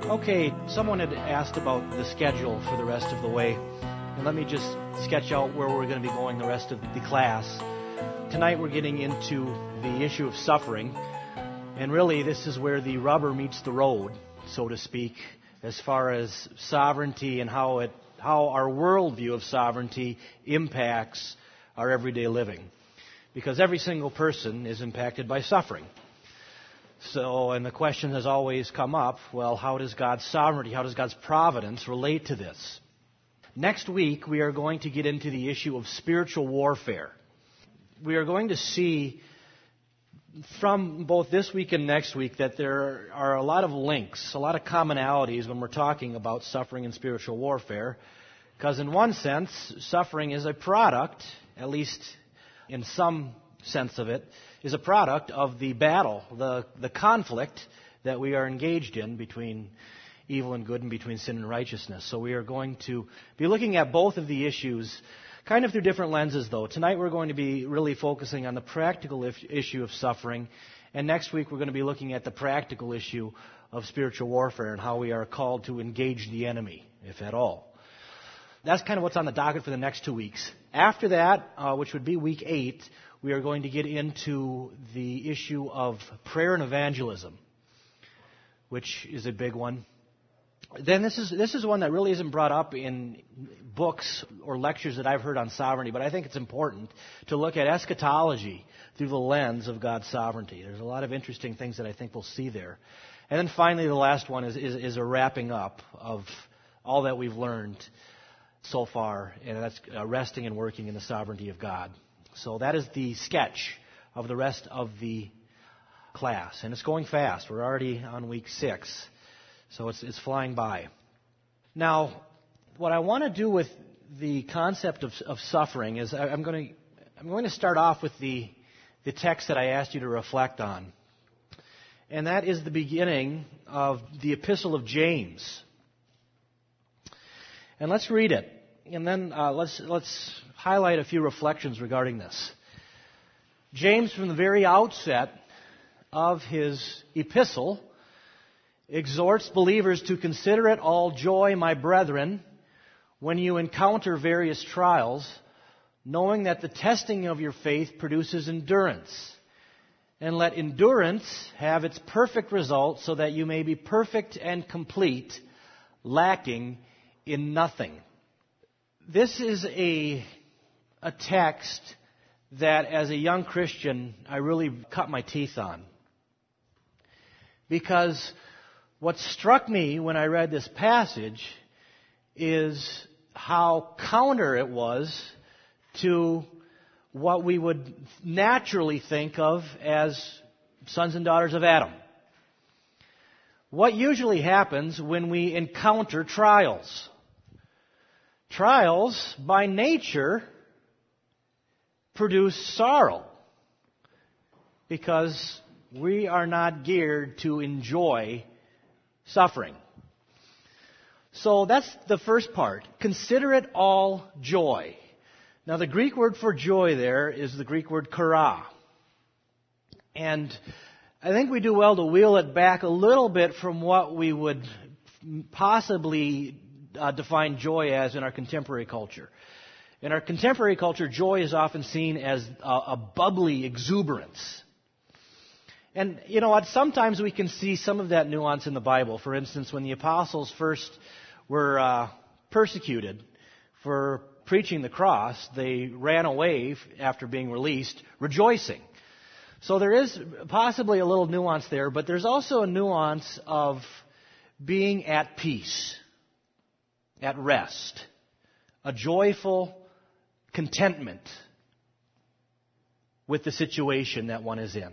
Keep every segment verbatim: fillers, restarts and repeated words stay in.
Okay, someone had asked about the schedule for the rest of the way. And let me just sketch out where we're going to be going the rest of the class. Tonight we're getting into the issue of suffering. And really this is where the rubber meets the road, so to speak, as far as sovereignty and how it how our worldview of sovereignty impacts our everyday living. Because every single person is impacted by suffering. So, and the question has always come up, well, how does God's sovereignty, how does God's providence relate to this? Next week, we are going to get into the issue of spiritual warfare. We are going to see from both this week and next week that there are a lot of links, a lot of commonalities when we're talking about suffering and spiritual warfare. Because in one sense, suffering is a product, at least in some sense of it, is a product of the battle, the, the conflict that we are engaged in between evil and good and between sin and righteousness. So we are going to be looking at both of the issues kind of through different lenses, though. Tonight we're going to be really focusing on the practical if, issue of suffering, and next week we're going to be looking at the practical issue of spiritual warfare and how we are called to engage the enemy, if at all. That's kind of what's on the docket for the next two weeks. After that, uh, which would be week eight, we are going to get into the issue of prayer and evangelism, which is a big one. Then this is this is one that really isn't brought up in books or lectures that I've heard on sovereignty, but I think it's important to look at eschatology through the lens of God's sovereignty. There's a lot of interesting things that I think we'll see there. And then finally, the last one is, is, is a wrapping up of all that we've learned so far, and that's uh, resting and working in the sovereignty of God. So that is the sketch of the rest of the class. And it's going fast. We're already on week six. So it's, it's flying by. Now, what I want to do with the concept of, of suffering is I, I'm going to I'm going to start off with the, the text that I asked you to reflect on. And that is the beginning of the Epistle of James. And let's read it. And then uh, let's let's highlight a few reflections regarding this. James, from the very outset of his epistle, exhorts believers to consider it all joy, my brethren, when you encounter various trials, knowing that the testing of your faith produces endurance. And let endurance have its perfect result, so that you may be perfect and complete, lacking in nothing. This is a, a text that, as a young Christian, I really cut my teeth on. Because what struck me when I read this passage is how counter it was to what we would naturally think of as sons and daughters of Adam. What usually happens when we encounter trials? Trials, by nature, produce sorrow because we are not geared to enjoy suffering. So that's the first part. Consider it all joy. Now, the Greek word for joy there is the Greek word chara. And I think we do well to wheel it back a little bit from what we would possibly uh, define joy as in our contemporary culture. In our contemporary culture, joy is often seen as a, a bubbly exuberance. And, you know what, sometimes we can see some of that nuance in the Bible. For instance, when the apostles first were uh, persecuted for preaching the cross, they ran away after being released, rejoicing. So there is possibly a little nuance there, but there's also a nuance of being at peace, at rest, a joyful contentment with the situation that one is in.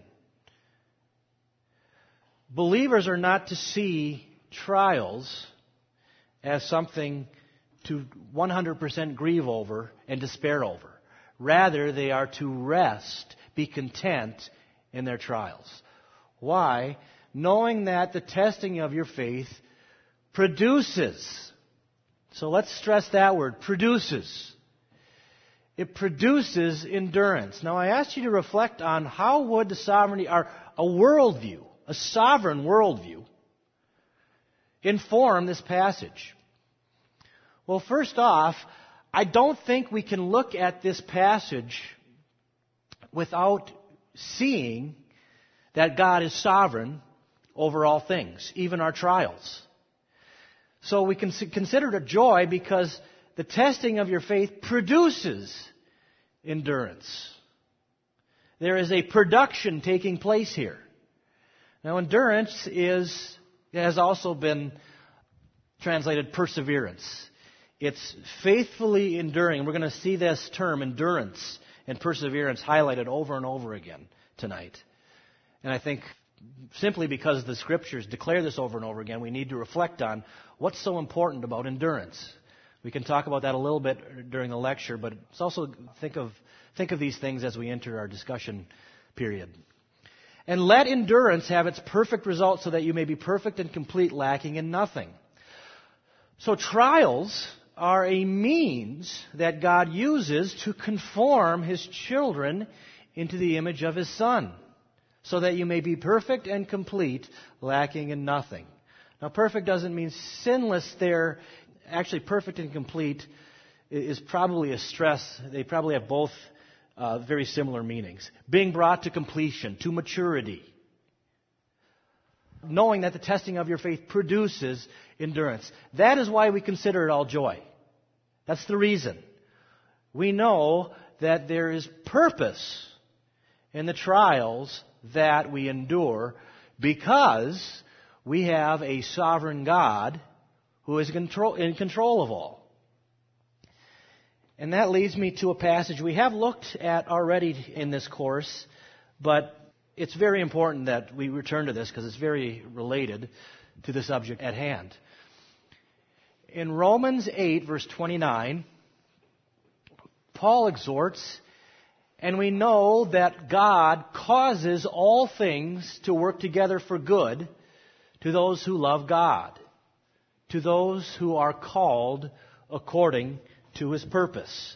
Believers are not to see trials as something to one hundred percent grieve over and despair over. Rather, they are to rest, be content in their trials. Why? Knowing that the testing of your faith produces. So let's stress that word, produces. It produces endurance. Now, I asked you to reflect on how would the sovereignty, or a worldview, a sovereign worldview, inform this passage? Well, first off, I don't think we can look at this passage without seeing that God is sovereign over all things, even our trials. So we can consider it a joy because the testing of your faith produces endurance. There is a production taking place here. Now, endurance is has also been translated perseverance. It's faithfully enduring. We're going to see this term, endurance and perseverance, highlighted over and over again tonight. And I think simply because the Scriptures declare this over and over again, we need to reflect on what's so important about endurance. We can talk about that a little bit during the lecture, but it's also think of think of these things as we enter our discussion period. And let endurance have its perfect result so that you may be perfect and complete, lacking in nothing. So trials are a means that God uses to conform His children into the image of His Son, so that you may be perfect and complete, lacking in nothing. Now, perfect doesn't mean sinless there. Actually, perfect and complete is probably a stress. They probably have both uh, very similar meanings. Being brought to completion, to maturity. Knowing that the testing of your faith produces endurance. That is why we consider it all joy. That's the reason. We know that there is purpose in the trials that we endure because we have a sovereign God who is control, in control of all. And that leads me to a passage we have looked at already in this course, but it's very important that we return to this because it's very related to the subject at hand. In Romans eight, verse twenty-nine, Paul exhorts, and we know that God causes all things to work together for good to those who love God, to those who are called according to His purpose.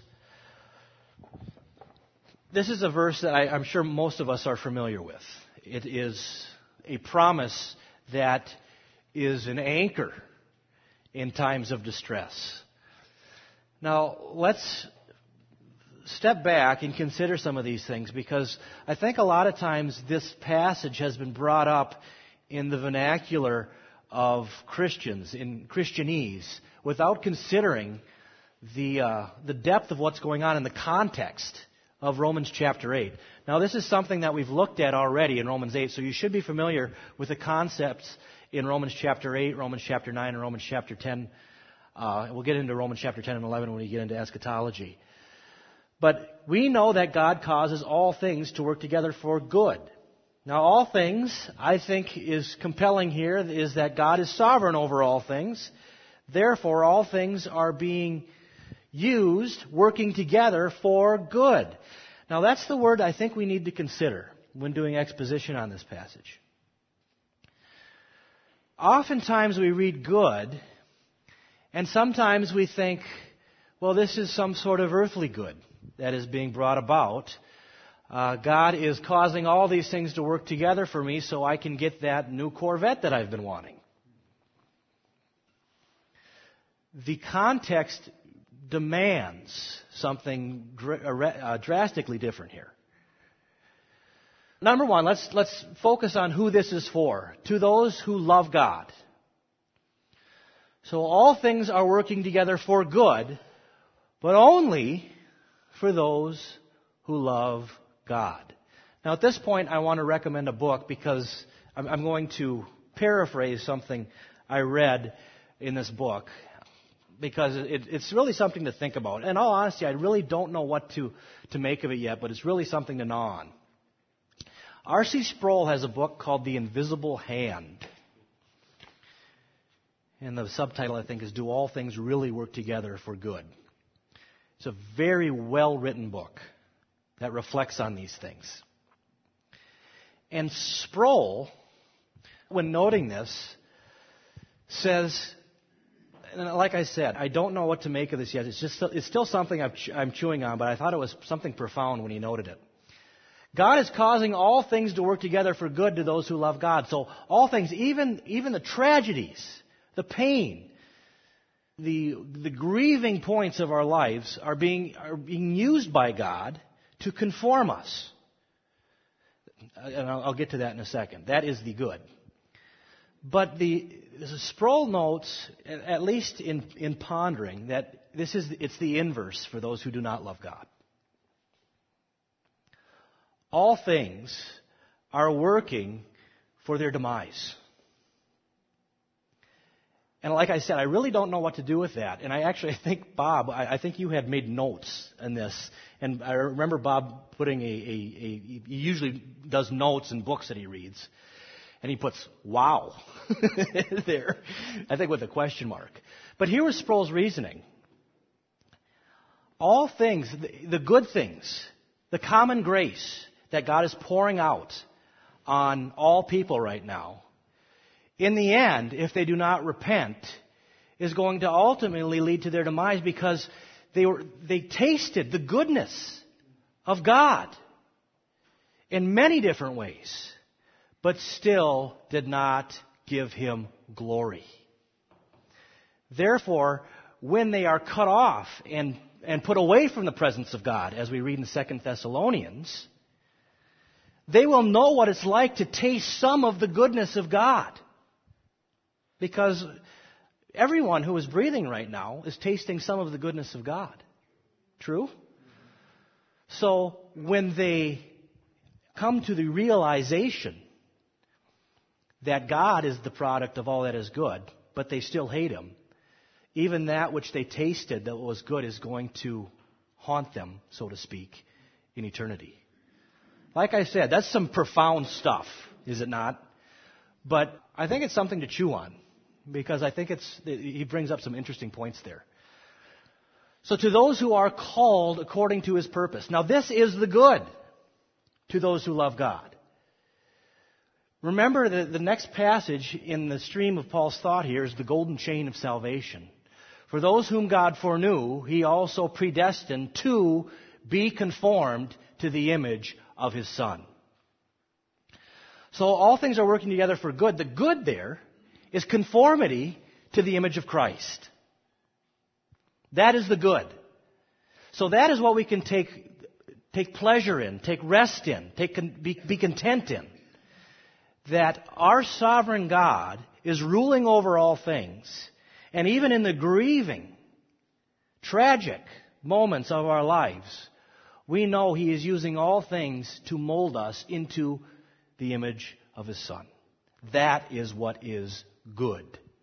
This is a verse that I, I'm sure most of us are familiar with. It is a promise that is an anchor in times of distress. Now, let's step back and consider some of these things, because I think a lot of times this passage has been brought up in the vernacular of Christians, in Christianese, without considering the uh, the depth of what's going on in the context of Romans chapter eight. Now, this is something that we've looked at already in Romans eight, so you should be familiar with the concepts in Romans chapter eight, Romans chapter nine, and Romans chapter ten. Uh, we'll get into Romans chapter ten and eleven when we get into eschatology. But we know that God causes all things to work together for good. Now, all things, I think, is compelling here is that God is sovereign over all things. Therefore, all things are being used, working together for good. Now, that's the word I think we need to consider when doing exposition on this passage. Oftentimes we read good, and sometimes we think, well, this is some sort of earthly good that is being brought about. Uh, God is causing all these things to work together for me so I can get that new Corvette that I've been wanting. The context demands something dr- uh, drastically different here. Number one, let's let's focus on who this is for. To those who love God. So all things are working together for good, but only for those who love God. Now, at this point, I want to recommend a book because I'm, I'm going to paraphrase something I read in this book, because it, it's really something to think about. In all honesty, I really don't know what to, to make of it yet, but it's really something to gnaw on. R C Sproul has a book called The Invisible Hand. And the subtitle, I think, is Do All Things Really Work Together for Good? It's a very well-written book that reflects on these things. And Sproul, when noting this, says, and like I said, I don't know what to make of this yet. It's just it's still something I'm, I'm chewing on, but I thought it was something profound when he noted it. God is causing all things to work together for good to those who love God. So all things, even, even the tragedies the pain, the, the grieving points of our lives are being, are being used by God to conform us. And I'll, I'll get to that in a second. That is the good. But the, Sproul notes, at least in, in pondering, that this is it's the inverse for those who do not love God. All things are working for their demise. And like I said, I really don't know what to do with that. And I actually I think, Bob, I, I think you had made notes in this. And I remember Bob putting a, a, a, he usually does notes in books that he reads. And he puts, wow, there, I think with a question mark. But here was Sproul's reasoning. All things, the, the good things, the common grace that God is pouring out on all people right now, in the end, if they do not repent, is going to ultimately lead to their demise because they were they tasted the goodness of God in many different ways, but still did not give Him glory. Therefore, when they are cut off and, and put away from the presence of God, as we read in Second Thessalonians, they will know what it's like to taste some of the goodness of God. Because everyone who is breathing right now is tasting some of the goodness of God. True? So when they come to the realization that God is the product of all that is good, but they still hate Him, even that which they tasted that was good is going to haunt them, so to speak, in eternity. Like I said, that's some profound stuff, is it not? But I think it's something to chew on, because I think it's he brings up some interesting points there. So to those who are called according to His purpose. Now this is the good to those who love God. Remember that the next passage in the stream of Paul's thought here is the golden chain of salvation. For those whom God foreknew, He also predestined to be conformed to the image of His Son. So all things are working together for good. The good there is conformity to the image of Christ. That is the good. So that is what we can take, take pleasure in, take rest in, take, be, be content in. That our sovereign God is ruling over all things. And even in the grieving, tragic moments of our lives, we know He is using all things to mold us into the image of His Son. That is what is good.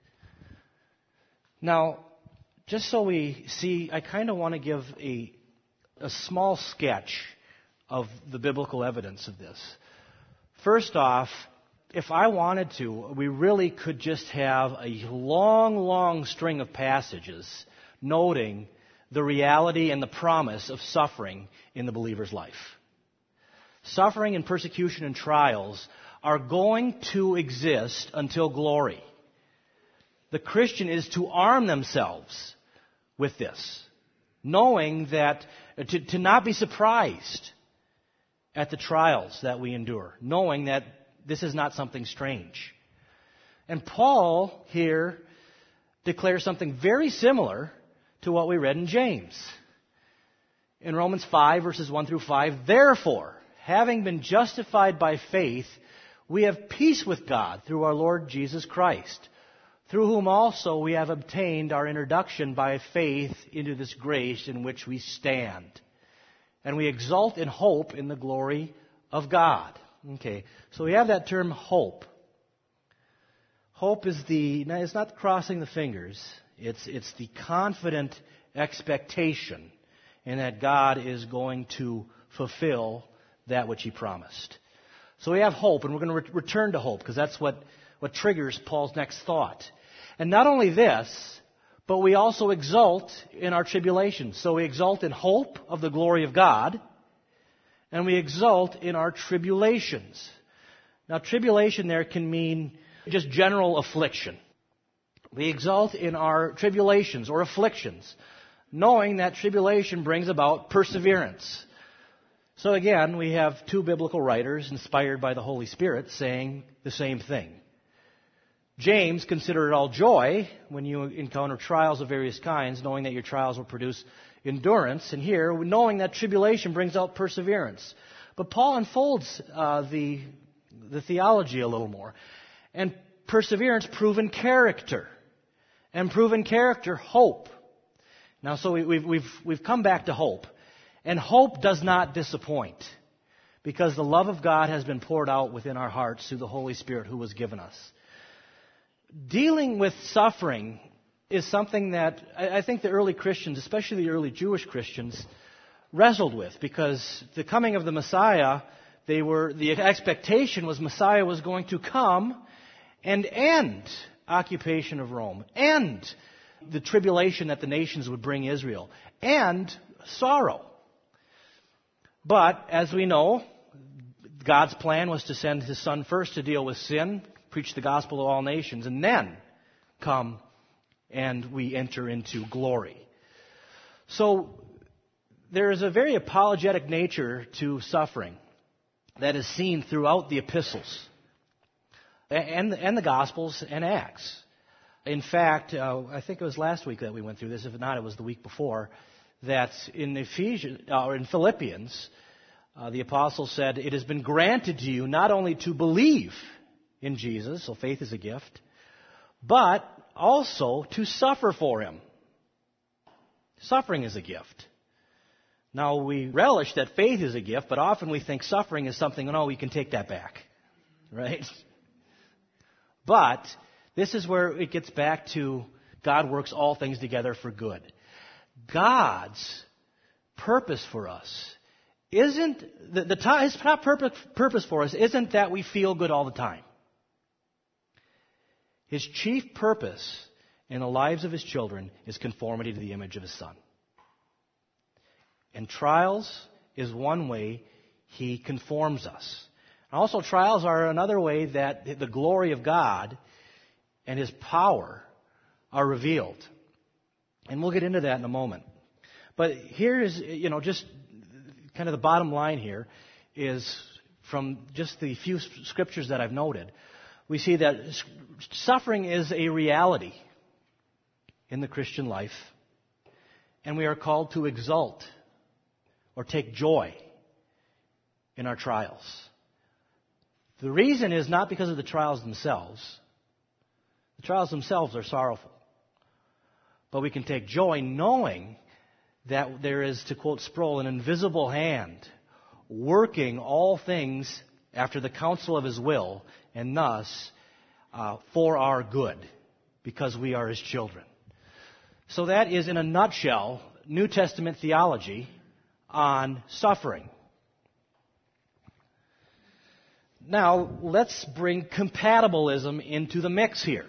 Now, just so we see, I kind of want to give a, a small sketch of the biblical evidence of this. First off, if I wanted to, we really could just have a long, long string of passages noting the reality and the promise of suffering in the believer's life. Suffering and persecution and trials are going to exist until glory. The Christian is to arm themselves with this, knowing that, to, to not be surprised at the trials that we endure, knowing that this is not something strange. And Paul here declares something very similar to what we read in James. In Romans five, verses one through five, therefore, having been justified by faith, we have peace with God through our Lord Jesus Christ, through whom also we have obtained our introduction by faith into this grace in which we stand. And we exult in hope in the glory of God. Okay, so we have that term hope. Hope is the, it's not crossing the fingers. It's, it's the confident expectation in that God is going to fulfill that which He promised. So we have hope, and we're going to re- return to hope, because that's what, what triggers Paul's next thought. And not only this, but we also exult in our tribulations. So we exult in hope of the glory of God, and we exult in our tribulations. Now, tribulation there can mean just general affliction. We exult in our tribulations or afflictions, knowing that tribulation brings about perseverance. So again, we have two biblical writers inspired by the Holy Spirit saying the same thing. James, consider it all joy when you encounter trials of various kinds, knowing that your trials will produce endurance. And here, knowing that tribulation brings out perseverance. But Paul unfolds uh, the, the theology a little more. And perseverance, proven character. And proven character, hope. Now, so we, we've, we've, we've come back to hope. And hope does not disappoint. Because the love of God has been poured out within our hearts through the Holy Spirit who was given us. Dealing with suffering is something that I think the early Christians, especially the early Jewish Christians, wrestled with, because the coming of the Messiah, they were the expectation was Messiah was going to come and end occupation of Rome, end the tribulation that the nations would bring Israel, and sorrow. But as we know, God's plan was to send His Son first to deal with sin, preach the gospel to all nations, and then come and we enter into glory. So there is a very apologetic nature to suffering that is seen throughout the epistles and, and the Gospels and Acts. In fact, uh, I think it was last week that we went through this. If not, it was the week before. That in Ephesians uh, or in Philippians, uh, the apostle said, "It has been granted to you not only to believe in Jesus, so faith is a gift, but also to suffer for Him." Suffering is a gift. Now, we relish that faith is a gift, but often we think suffering is something, oh, we can take that back. Right? But this is where it gets back to God works all things together for good. God's purpose for us isn't, the, the His top purpose, purpose for us isn't that we feel good all the time. His chief purpose in the lives of His children is conformity to the image of His Son. And trials is one way He conforms us. And also, trials are another way that the glory of God and His power are revealed. And we'll get into that in a moment. But here is, you know, just kind of the bottom line here is from just the few scriptures that I've noted, we see that suffering is a reality in the Christian life, and we are called to exult or take joy in our trials. The reason is not because of the trials themselves. The trials themselves are sorrowful. But we can take joy knowing that there is, to quote Sproul, an invisible hand working all things after the counsel of His will, and thus uh, for our good, because we are His children. So that is, in a nutshell, New Testament theology on suffering. Now, let's bring compatibilism into the mix here.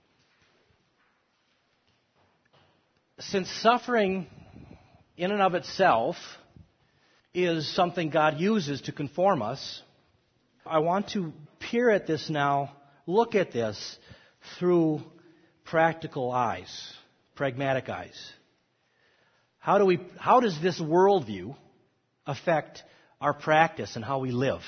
Since suffering in and of itself is something God uses to conform us, I want to peer at this now, look at this through practical eyes, pragmatic eyes. How do we? How does this worldview affect our practice and how we live?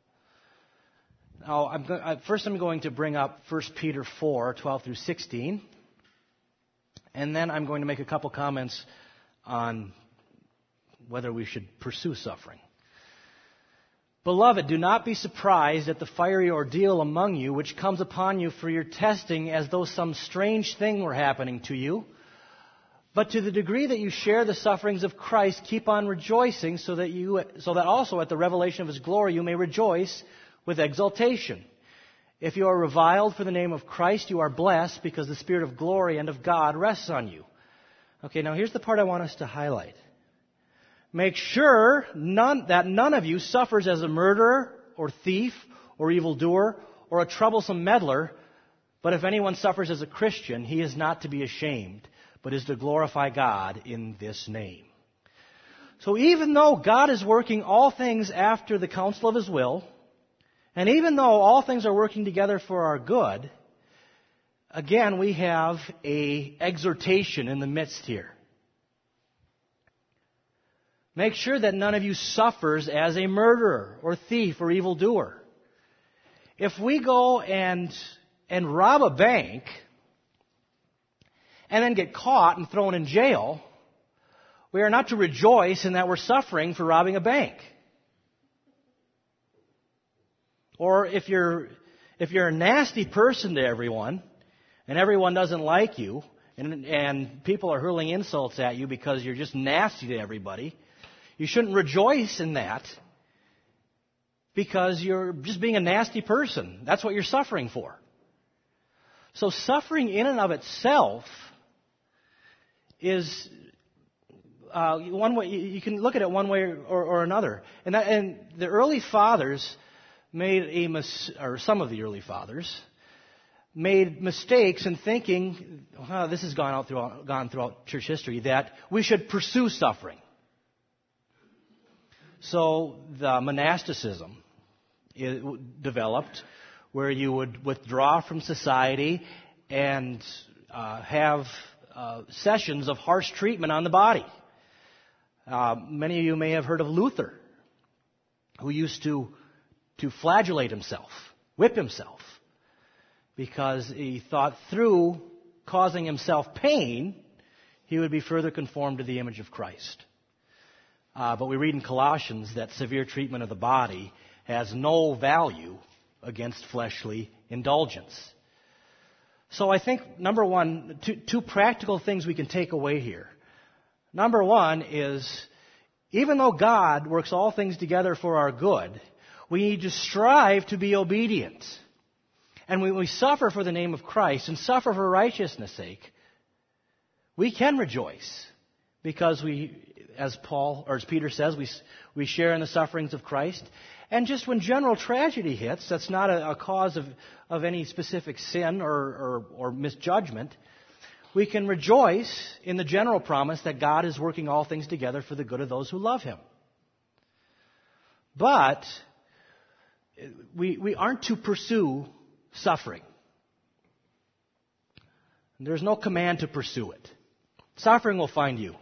Now, I'm go- first I'm going to bring up First Peter four, twelve through sixteen, and then I'm going to make a couple comments on whether we should pursue suffering. Beloved, do not be surprised at the fiery ordeal among you, which comes upon you for your testing, as though some strange thing were happening to you. But to the degree that you share the sufferings of Christ, keep on rejoicing, so that you, so that also at the revelation of His glory you may rejoice with exultation. If you are reviled for the name of Christ, you are blessed, because the Spirit of glory and of God rests on you. Okay, now here's the part I want us to highlight. Make sure none, that none of you suffers as a murderer or thief or evildoer or a troublesome meddler, but if anyone suffers as a Christian, he is not to be ashamed, but is to glorify God in this name. So even though God is working all things after the counsel of His will, and even though all things are working together for our good, again, we have an exhortation in the midst here. Make sure that none of you suffers as a murderer or thief or evildoer. If we go and and rob a bank and then get caught and thrown in jail, we are not to rejoice in that we're suffering for robbing a bank. Or if you're if you're a nasty person to everyone and everyone doesn't like you and, and people are hurling insults at you because you're just nasty to everybody, you shouldn't rejoice in that because you're just being a nasty person. That's what you're suffering for. So suffering in and of itself is uh, one way. You can look at it one way or, or another. And, that, and the early fathers made a mis- or some of the early fathers made mistakes in thinking, well, this has gone out throughout, gone throughout church history, that we should pursue suffering. So the monasticism it developed, where you would withdraw from society and uh, have uh, sessions of harsh treatment on the body. Uh, many of you may have heard of Luther, who used to to flagellate himself, whip himself, because he thought through causing himself pain, he would be further conformed to the image of Christ. Uh, but we read in Colossians that severe treatment of the body has no value against fleshly indulgence. So I think, number one, two, two practical things we can take away here. Number one is, even though God works all things together for our good, we need to strive to be obedient. And when we suffer for the name of Christ and suffer for righteousness' sake, we can rejoice because we, as Paul or as Peter says, we we share in the sufferings of Christ. And just when general tragedy hits, that's not a, a cause of, of any specific sin or, or, or misjudgment, we can rejoice in the general promise that God is working all things together for the good of those who love Him. But we we aren't to pursue suffering. There's no command to pursue it. Suffering will find you.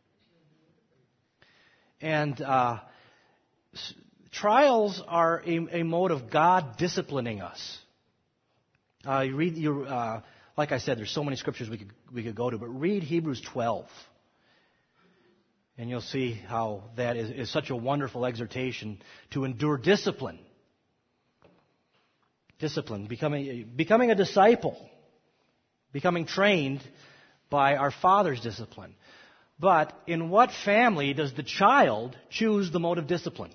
And uh, s- trials are a, a mode of God disciplining us. Uh, you read, you, uh, like I said, there's so many scriptures we could we could go to, but read Hebrews twelve, and you'll see how that is, is such a wonderful exhortation to endure discipline. Discipline, becoming becoming a disciple, becoming trained by our Father's discipline. But in what family does the child choose the mode of discipline?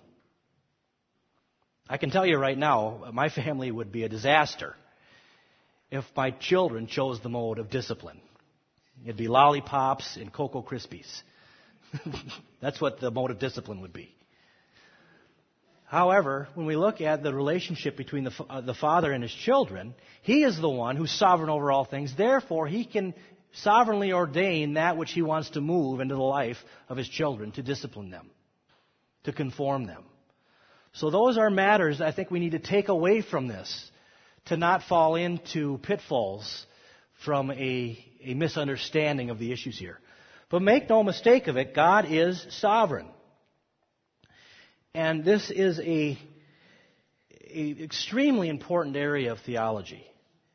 I can tell you right now, my family would be a disaster if my children chose the mode of discipline. It'd be lollipops and Cocoa Krispies. That's what the mode of discipline would be. However, when we look at the relationship between the, uh, the Father and His children, He is the one who's sovereign over all things. Therefore, He can sovereignly ordain that which He wants to move into the life of His children, to discipline them, to conform them. So those are matters I think we need to take away from this, to not fall into pitfalls from a, a misunderstanding of the issues here. But make no mistake of it, God is sovereign. And this is a, a extremely important area of theology.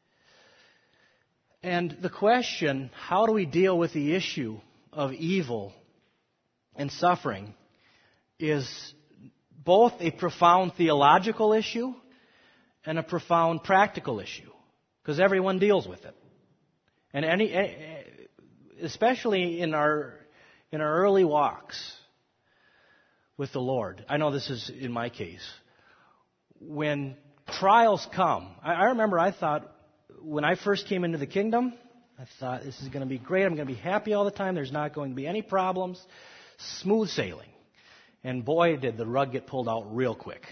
And the question, how do we deal with the issue of evil and suffering, is both a profound theological issue and a profound practical issue, because everyone deals with it. And any, especially in our in our early walks with the Lord. I know this is in my case. When trials come, I, I remember I thought when I first came into the kingdom, I thought this is going to be great. I'm going to be happy all the time. There's not going to be any problems. Smooth sailing. And boy, did the rug get pulled out real quick.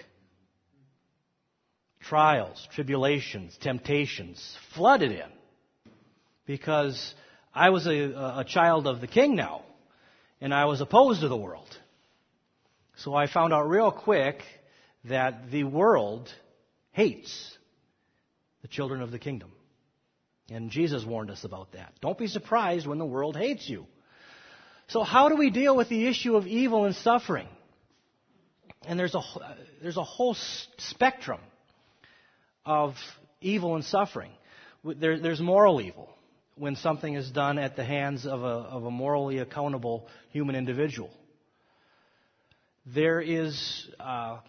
Trials, tribulations, temptations flooded in because I was a, a child of the King now, and I was opposed to the world. So I found out real quick that the world hates the children of the kingdom. And Jesus warned us about that. Don't be surprised when the world hates you. So how do we deal with the issue of evil and suffering? And there's a, there's a whole spectrum of evil and suffering. there, there's moral evil when something is done at the hands of a, of a morally accountable human individual. There is, uh,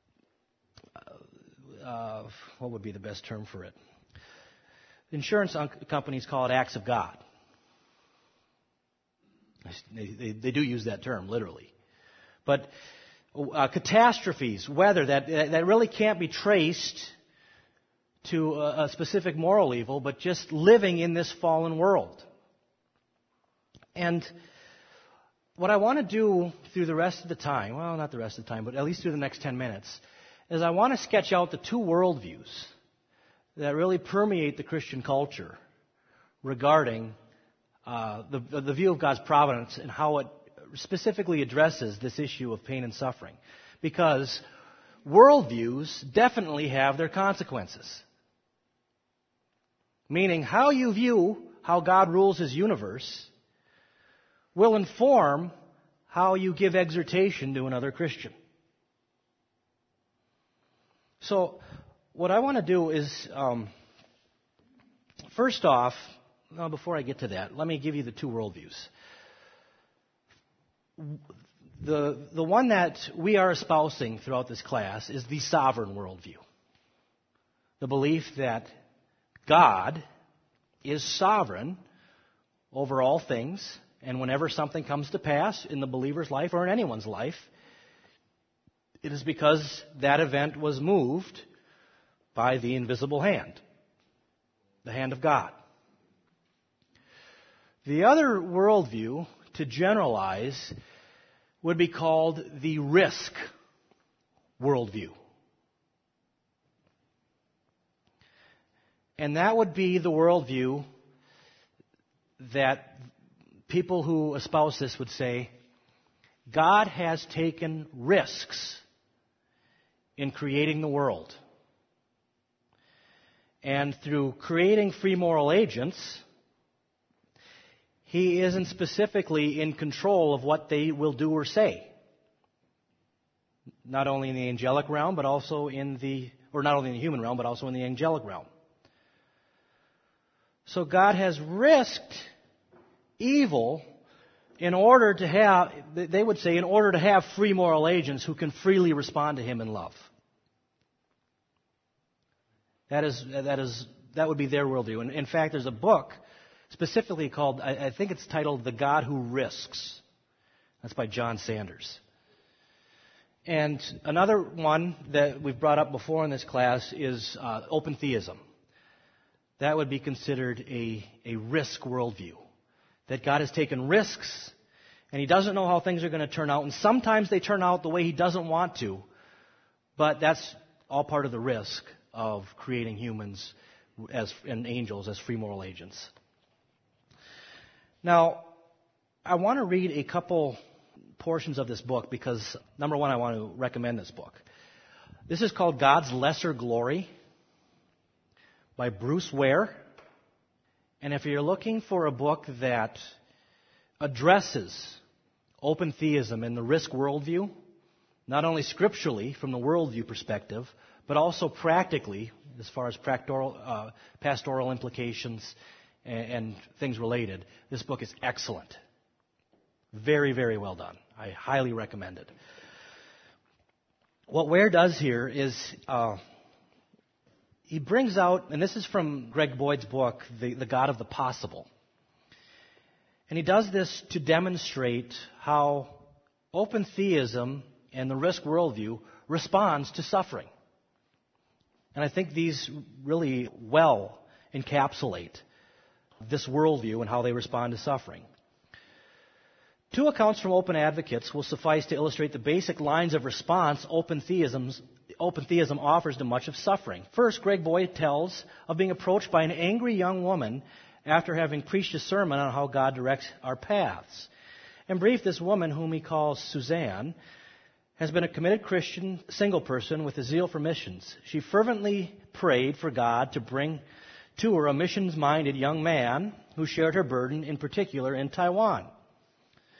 uh, what would be the best term for it? Insurance companies call it acts of God. They, they, they do use that term, literally. But uh, catastrophes, weather, that, that really can't be traced to a, a specific moral evil, but just living in this fallen world. And what I want to do through the rest of the time, well, not the rest of the time, but at least through the next ten minutes, is I want to sketch out the two worldviews that really permeate the Christian culture regarding uh, the, the view of God's providence and how it specifically addresses this issue of pain and suffering. Because worldviews definitely have their consequences. Meaning, how you view how God rules His universe will inform how you give exhortation to another Christian. So, what I want to do is, um, first off, well, before I get to that, let me give you the two worldviews. The, the one that we are espousing throughout this class is the sovereign worldview. The belief that God is sovereign over all things, and whenever something comes to pass in the believer's life or in anyone's life, it is because that event was moved by the invisible hand, the hand of God. The other worldview, to generalize, would be called the risk worldview. And that would be the worldview that people who espouse this would say, God has taken risks in creating the world. And through creating free moral agents, He isn't specifically in control of what they will do or say. Not only in the angelic realm, but also in the, or not only in the human realm, but also in the angelic realm. So God has risked evil in order to have, they would say, in order to have free moral agents who can freely respond to Him in love. That is, that is, that would be their worldview. And in fact, there's a book specifically called, I, I think it's titled The God Who Risks. That's by John Sanders. And another one that we've brought up before in this class is uh, open theism. That would be considered a, a risk worldview. That God has taken risks, and He doesn't know how things are going to turn out. And sometimes they turn out the way He doesn't want to, but that's all part of the risk of creating humans as and angels as free moral agents. Now, I want to read a couple portions of this book because, number one, I want to recommend this book. This is called God's Lesser Glory by Bruce Ware. And if you're looking for a book that addresses open theism and the risk worldview, not only scripturally from the worldview perspective, but also practically as far as pastoral, uh, pastoral implications and, and things related, this book is excellent. Very, very well done. I highly recommend it. What Ware does here is uh, he brings out, and this is from Greg Boyd's book, The, the God of the Possible. And he does this to demonstrate how open theism and the risk worldview responds to suffering. And I think these really well encapsulate this worldview and how they respond to suffering. Two accounts from open advocates will suffice to illustrate the basic lines of response open theism's Open theism offers to much of suffering. First, Greg Boyd tells of being approached by an angry young woman after having preached a sermon on how God directs our paths. In brief, this woman, whom he calls Suzanne, has been a committed Christian single person with a zeal for missions. She fervently prayed for God to bring to her a missions-minded young man who shared her burden, in particular in Taiwan.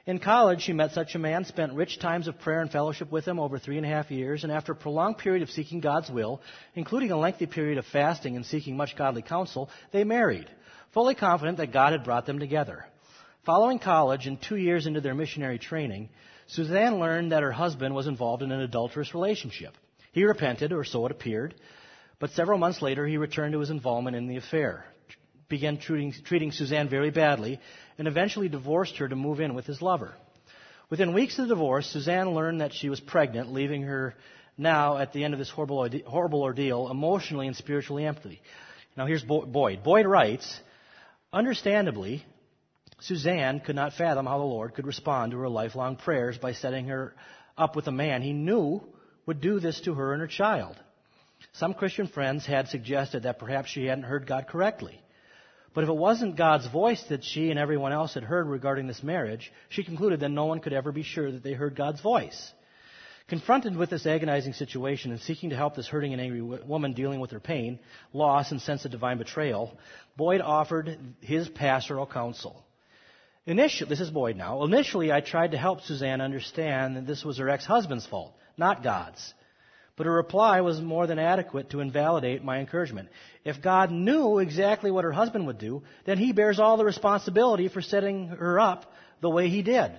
In college, she met such a man, spent rich times of prayer and fellowship with him over three and a half years, and after a prolonged period of seeking God's will, including a lengthy period of fasting and seeking much godly counsel, they married, fully confident that God had brought them together. Following college and two years into their missionary training, Suzanne learned that her husband was involved in an adulterous relationship. He repented, or so it appeared, but several months later he returned to his involvement in the affair, began treating, treating Suzanne very badly, and eventually divorced her to move in with his lover. Within weeks of the divorce, Suzanne learned that she was pregnant, leaving her now, at the end of this horrible, orde- horrible ordeal, emotionally and spiritually empty. Now here's Bo- Boyd. Boyd writes, understandably, Suzanne could not fathom how the Lord could respond to her lifelong prayers by setting her up with a man he knew would do this to her and her child. Some Christian friends had suggested that perhaps she hadn't heard God correctly. But if it wasn't God's voice that she and everyone else had heard regarding this marriage, she concluded that no one could ever be sure that they heard God's voice. Confronted with this agonizing situation and seeking to help this hurting and angry woman dealing with her pain, loss, and sense of divine betrayal, Boyd offered his pastoral counsel. Initially, this is Boyd now. Initially, I tried to help Suzanne understand that this was her ex-husband's fault, not God's. But her reply was more than adequate to invalidate my encouragement. If God knew exactly what her husband would do, then he bears all the responsibility for setting her up the way he did.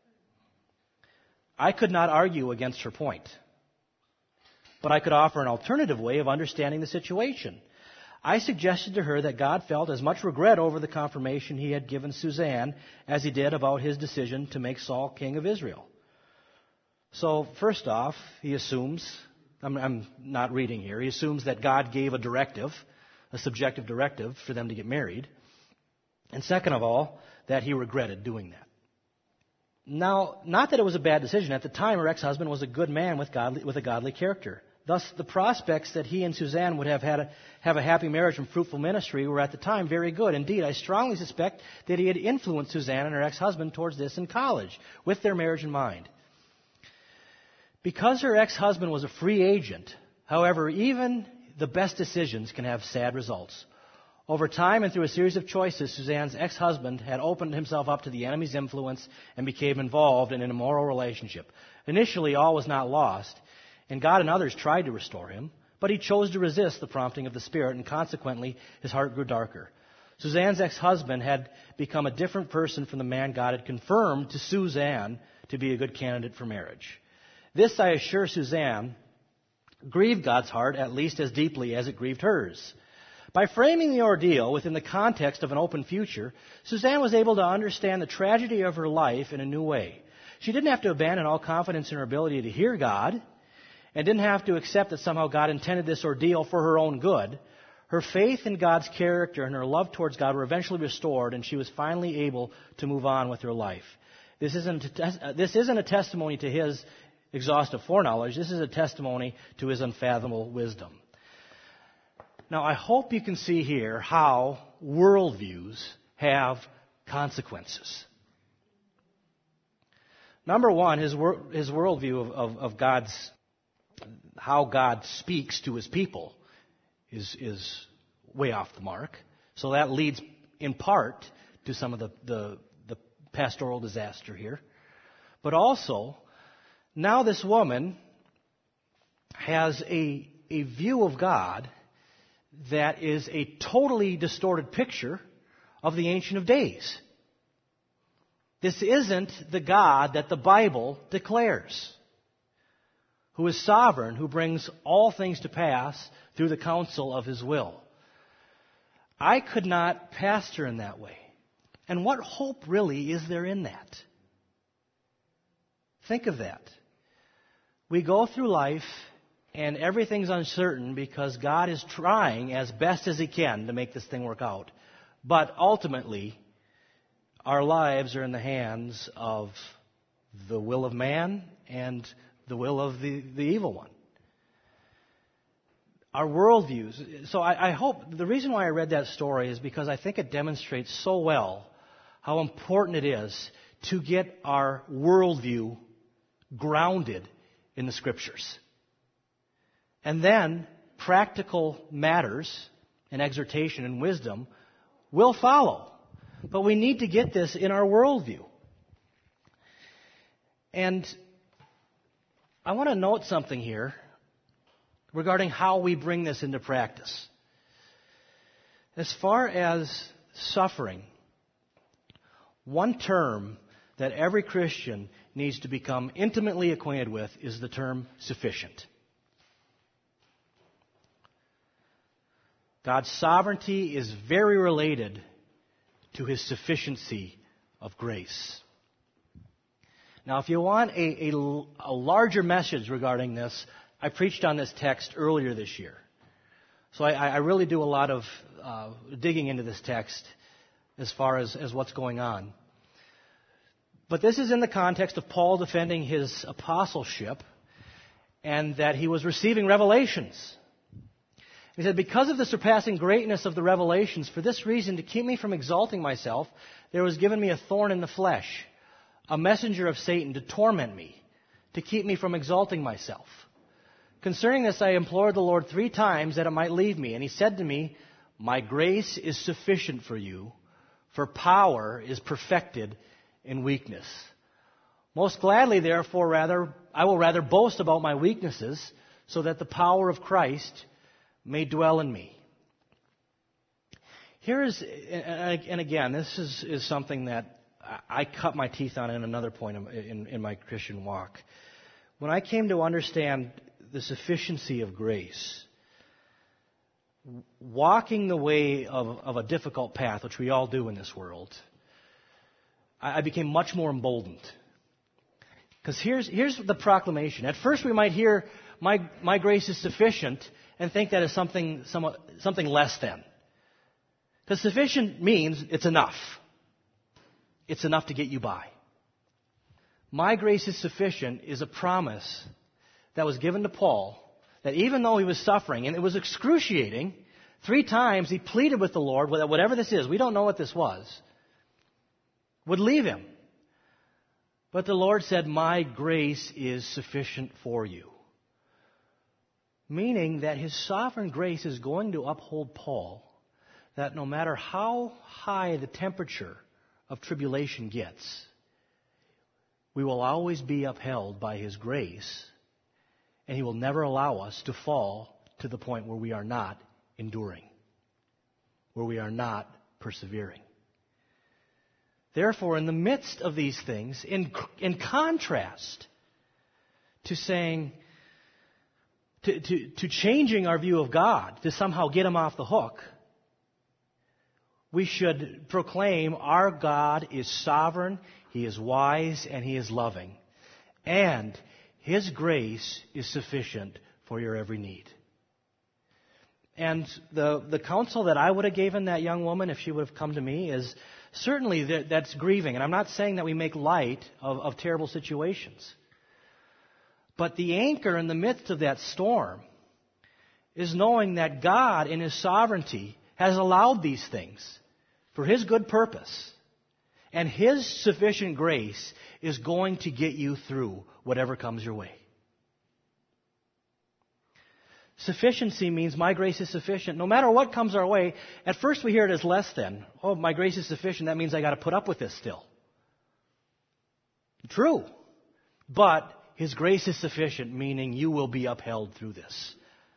I could not argue against her point, but I could offer an alternative way of understanding the situation. I suggested to her that God felt as much regret over the confirmation he had given Suzanne as he did about his decision to make Saul king of Israel. So, first off, he assumes... I'm, I'm not reading here. He assumes that God gave a directive, a subjective directive, for them to get married. And second of all, that he regretted doing that. Now, not that it was a bad decision. At the time, her ex-husband was a good man with, godly, with a godly character. Thus, the prospects that he and Suzanne would have had a, have a happy marriage and fruitful ministry were at the time very good. Indeed, I strongly suspect that he had influenced Suzanne and her ex-husband towards this in college, with their marriage in mind. Because her ex-husband was a free agent, however, even the best decisions can have sad results. Over time and through a series of choices, Suzanne's ex-husband had opened himself up to the enemy's influence and became involved in an immoral relationship. Initially, all was not lost, and God and others tried to restore him, but he chose to resist the prompting of the Spirit, and consequently, his heart grew darker. Suzanne's ex-husband had become a different person from the man God had confirmed to Suzanne to be a good candidate for marriage. This, I assure Suzanne, grieved God's heart at least as deeply as it grieved hers. By framing the ordeal within the context of an open future, Suzanne was able to understand the tragedy of her life in a new way. She didn't have to abandon all confidence in her ability to hear God, and didn't have to accept that somehow God intended this ordeal for her own good. Her faith in God's character and her love towards God were eventually restored, and she was finally able to move on with her life. This isn't a, this isn't a testimony to his exhaustive foreknowledge. This is a testimony to his unfathomable wisdom. Now, I hope you can see here how worldviews have consequences. Number one, his, wor- his worldview of, of, of God's, how God speaks to his people is, is way off the mark. So that leads in part to some of the, the, the pastoral disaster here. But also, now this woman has a, a view of God that is a totally distorted picture of the Ancient of Days. This isn't the God that the Bible declares, who is sovereign, who brings all things to pass through the counsel of his will. I could not pastor in that way. And what hope really is there in that? Think of that. We go through life and everything's uncertain because God is trying as best as he can to make this thing work out. But ultimately, our lives are in the hands of the will of man and the will of the, the evil one. Our worldviews. So I, I hope, the reason why I read that story is because I think it demonstrates so well how important it is to get our worldview grounded in the Scriptures. And then practical matters and exhortation and wisdom will follow. But we need to get this in our worldview. And I want to note something here regarding how we bring this into practice. As far as suffering, one term that every Christian needs to become intimately acquainted with is the term sufficient. God's sovereignty is very related to His sufficiency of grace. Now, if you want a, a, a larger message regarding this, I preached on this text earlier this year. So I, I really do a lot of uh, digging into this text as far as, as what's going on. But this is in the context of Paul defending his apostleship and that he was receiving revelations. He said, because of the surpassing greatness of the revelations, for this reason, to keep me from exalting myself, there was given me a thorn in the flesh, a messenger of Satan to torment me, to keep me from exalting myself. Concerning this, I implored the Lord three times that it might leave me. And He said to me, my grace is sufficient for you, for power is perfected in weakness. Most gladly, therefore, rather, I will rather boast about my weaknesses, so that the power of Christ may dwell in me. Here is, and again, this is, is something that I cut my teeth on in another point in, in my Christian walk. When I came to understand the sufficiency of grace, walking the way of, of a difficult path, which we all do in this world, I, I became much more emboldened. Because here's, here's the proclamation. At first we might hear, my, my grace is sufficient, and think that is something, somewhat, something less than. Because sufficient means it's enough. It's enough to get you by. My grace is sufficient is a promise that was given to Paul, that even though he was suffering, and it was excruciating, three times he pleaded with the Lord that whatever this is, we don't know what this was, would leave him. But the Lord said, my grace is sufficient for you. Meaning that His sovereign grace is going to uphold Paul, that no matter how high the temperature of tribulation gets, we will always be upheld by His grace, and He will never allow us to fall to the point where we are not enduring, where we are not persevering. Therefore, in the midst of these things, in, in contrast to saying, to, to, to changing our view of God, to somehow get Him off the hook, we should proclaim our God is sovereign, He is wise, and He is loving. And His grace is sufficient for your every need. And the, the counsel that I would have given that young woman if she would have come to me is certainly that, that's grieving. And I'm not saying that we make light of, of terrible situations. But the anchor in the midst of that storm is knowing that God in His sovereignty has allowed these things for His good purpose. And His sufficient grace is going to get you through whatever comes your way. Sufficiency means my grace is sufficient. No matter what comes our way, at first we hear it as less than. Oh, my grace is sufficient. That means I got to put up with this still. True. But His grace is sufficient, meaning you will be upheld through this.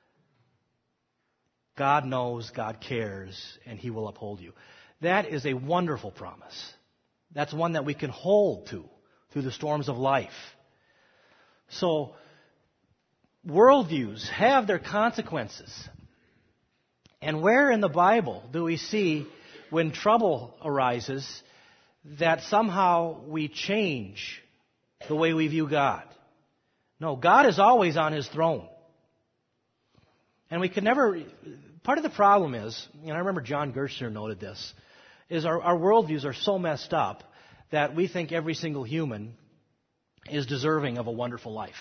God knows, God cares, and He will uphold you. That is a wonderful promise. That's one that we can hold to through the storms of life. So, worldviews have their consequences. And where in the Bible do we see when trouble arises that somehow we change the way we view God? No, God is always on His throne. And we can never... Part of the problem is, you know, I remember John Gerstner noted this, is our, our worldviews are so messed up that we think every single human is deserving of a wonderful life.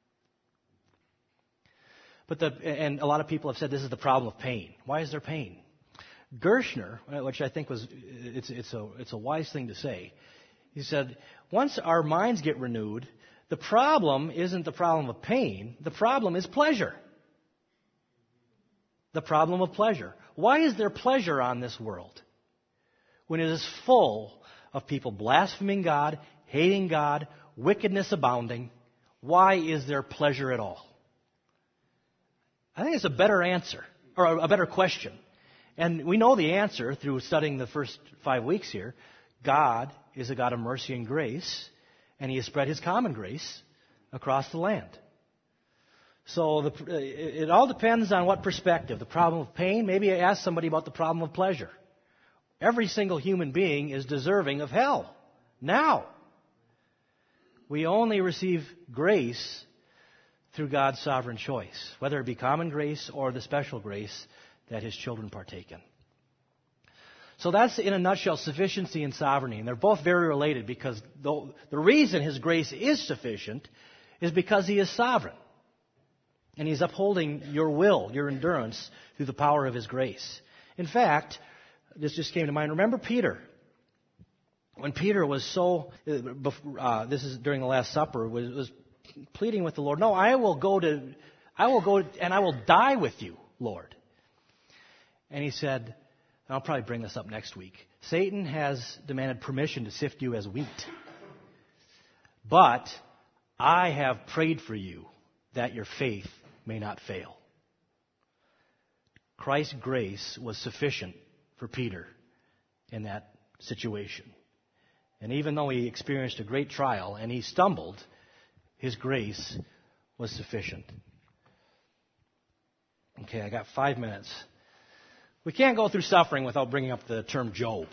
But the, and a lot of people have said this is the problem of pain. Why is there pain? Gerstner, which I think was, it's, it's, a, it's a wise thing to say, he said, once our minds get renewed, the problem isn't the problem of pain, the problem is pleasure. The problem of pleasure. Why is there pleasure on this world when it is full of people blaspheming God, hating God, wickedness abounding, why is there pleasure at all? I think it's a better answer, or a better question. And we know the answer through studying the first five weeks here. God is a God of mercy and grace, and He has spread His common grace across the land. So the, it all depends on what perspective. The problem of pain, maybe ask somebody about the problem of pleasure. Every single human being is deserving of hell. Now, we only receive grace through God's sovereign choice, whether it be common grace or the special grace that His children partake in. So that's, in a nutshell, sufficiency and sovereignty. And they're both very related because the, the reason His grace is sufficient is because He is sovereign. And He's upholding your will, your endurance, through the power of His grace. In fact, this just came to mind. Remember Peter? When Peter was so, uh, this is during the Last Supper, was, was pleading with the Lord, no, I will go to, I will go and I will die with you, Lord. And He said, and I'll probably bring this up next week, Satan has demanded permission to sift you as wheat. But I have prayed for you that your faith may not fail. Christ's grace was sufficient for Peter in that situation. And even though he experienced a great trial and he stumbled, his grace was sufficient. Okay, I got five minutes. We can't go through suffering without bringing up the term Job.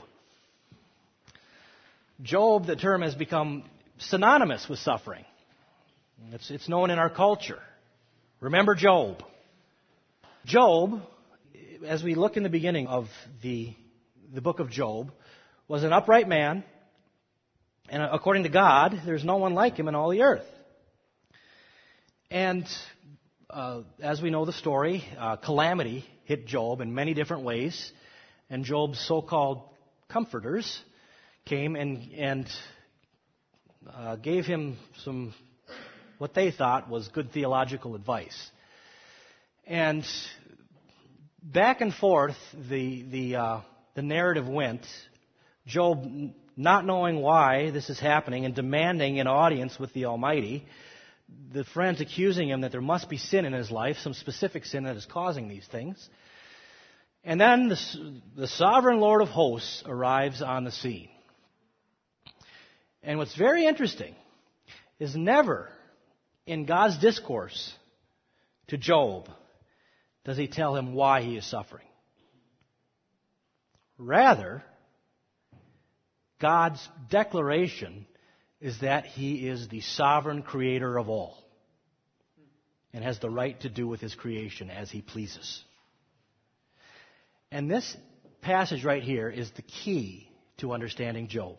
Job, the term has become synonymous with suffering. It's, it's known in our culture. Remember Job. Job, as we look in the beginning of the, the book of Job, was an upright man. And according to God, there's no one like him in all the earth. And uh, as we know the story, uh, calamity hit Job in many different ways. And Job's so-called comforters came and, and uh, gave him some, what they thought was good theological advice. And back and forth, the, the, uh, the narrative went. Job, not knowing why this is happening and demanding an audience with the Almighty, the friends accusing him that there must be sin in his life, some specific sin that is causing these things. And then the, the sovereign Lord of hosts arrives on the scene. And what's very interesting is never in God's discourse to Job does He tell him why he is suffering. Rather, God's declaration is that He is the sovereign creator of all and has the right to do with His creation as He pleases. And this passage right here is the key to understanding Job.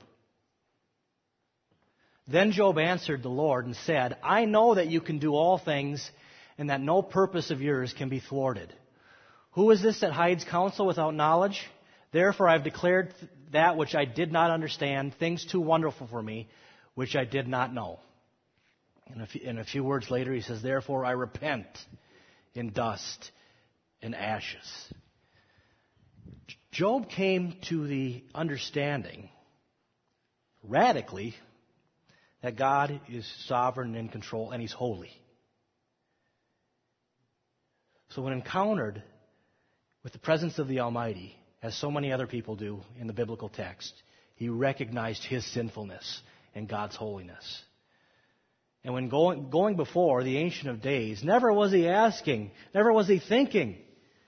Then Job answered the Lord and said, I know that you can do all things and that no purpose of yours can be thwarted. Who is this that hides counsel without knowledge? Therefore I have declared that which I did not understand, things too wonderful for me, which I did not know. And a few, and a few words later he says, therefore I repent in dust and ashes. Job came to the understanding, radically, that God is sovereign and in control and He's holy. So when encountered with the presence of the Almighty, as so many other people do in the biblical text, he recognized his sinfulness and God's holiness. And when going, going before the Ancient of Days, never was he asking, never was he thinking,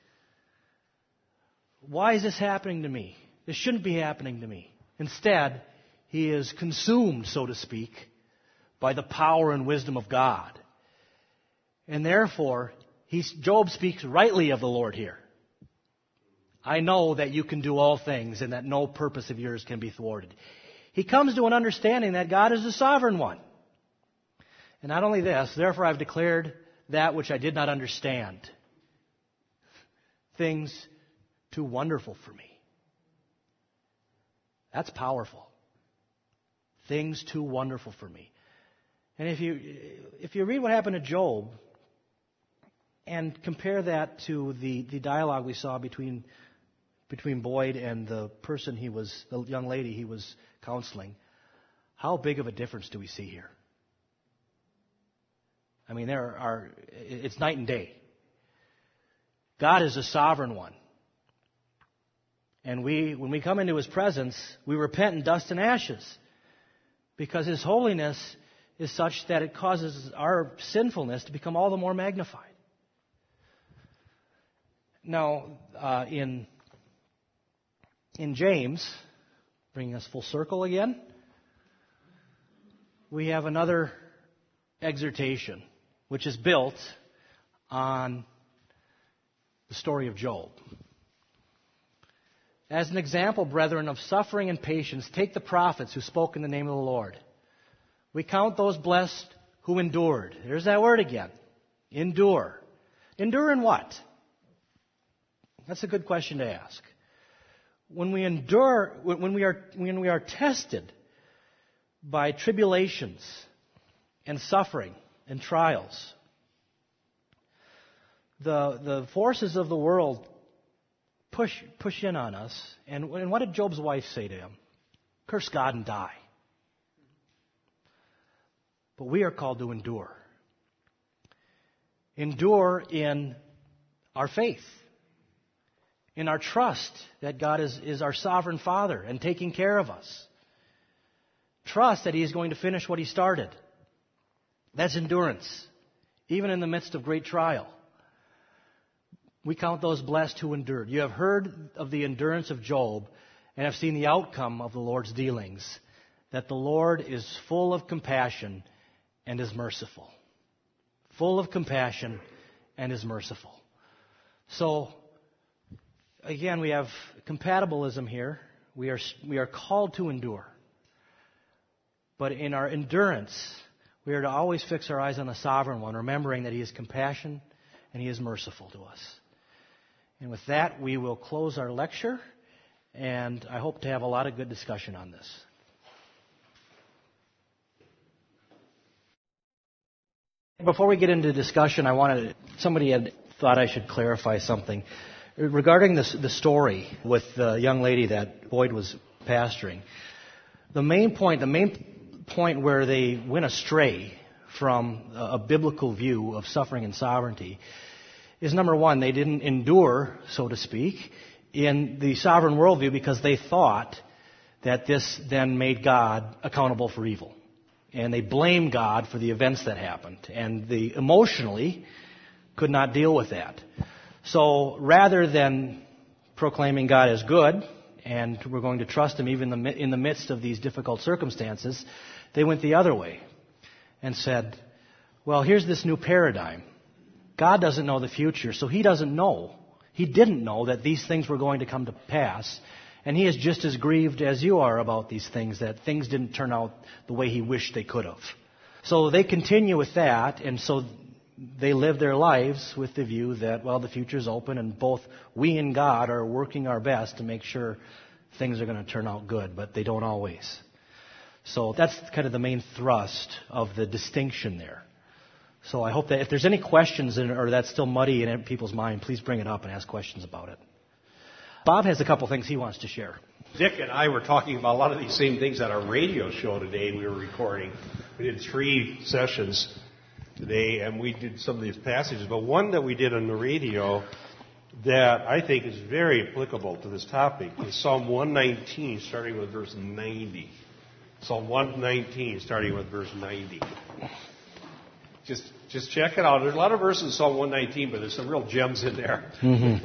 why is this happening to me? This shouldn't be happening to me. Instead, he is consumed, so to speak, by the power and wisdom of God. And therefore, he's, Job speaks rightly of the Lord here. I know that you can do all things and that no purpose of yours can be thwarted. He comes to an understanding that God is the sovereign one. And not only this, therefore I've declared that which I did not understand. Things too wonderful for me. That's powerful. Things too wonderful for me. And if you if you read what happened to Job and compare that to the, the dialogue we saw between between Boyd and the person he was, the young lady he was counseling, how big of a difference do we see here? I mean, there are, it's night and day. God is a sovereign one. And we, when we come into His presence, we repent in dust and ashes. Because His holiness is such that it causes our sinfulness to become all the more magnified. Now, uh, in, in James, bringing us full circle again, we have another exhortation, which is built on the story of Job. As an example, brethren, of suffering and patience, take the prophets who spoke in the name of the Lord. We count those blessed who endured. There's that word again. Endure. Endure in what? That's a good question to ask. When we endure, when we are, when we are tested by tribulations and suffering and trials, the, the forces of the world push, push in on us. And, and what did Job's wife say to him? Curse God and die. But we are called to endure. Endure in our faith, in our trust that God is, is our sovereign Father and taking care of us. Trust that He is going to finish what He started. That's endurance, even in the midst of great trial. We count those blessed who endured. You have heard of the endurance of Job and have seen the outcome of the Lord's dealings, that the Lord is full of compassion and is merciful. Full of compassion and is merciful. So, again, we have compatibilism here. We are, we are called to endure. But in our endurance, we are to always fix our eyes on the Sovereign One, remembering that He is compassionate and He is merciful to us. And with that, we will close our lecture, and I hope to have a lot of good discussion on this. Before we get into discussion, I wanted, somebody had thought I should clarify something. Regarding this, the story with the young lady that Boyd was pastoring, the main point, the main point where they went astray from a biblical view of suffering and sovereignty is, number one, they didn't endure, so to speak, in the sovereign worldview because they thought that this then made God accountable for evil. And they blamed God for the events that happened. And they emotionally could not deal with that. So rather than proclaiming God as good, and we're going to trust Him even in the midst of these difficult circumstances, they went the other way and said, well, here's this new paradigm. God doesn't know the future, so He doesn't know. He didn't know that these things were going to come to pass. And He is just as grieved as you are about these things, that things didn't turn out the way He wished they could have. So they continue with that, and so they live their lives with the view that, well, the future's open, and both we and God are working our best to make sure things are going to turn out good, but they don't always. So that's kind of the main thrust of the distinction there. So I hope that if there's any questions in, or that's still muddy in people's mind, please bring it up and ask questions about it. Bob has a couple things he wants to share. Dick and I were talking about a lot of these same things at our radio show today we were recording. We did three sessions today, and we did some of these passages. But one that we did on the radio that I think is very applicable to this topic is Psalm one nineteen, starting with verse ninety. Psalm one nineteen, starting with verse ninety. Just, just check it out. There's a lot of verses in Psalm one nineteen, but there's some real gems in there. Mm-hmm.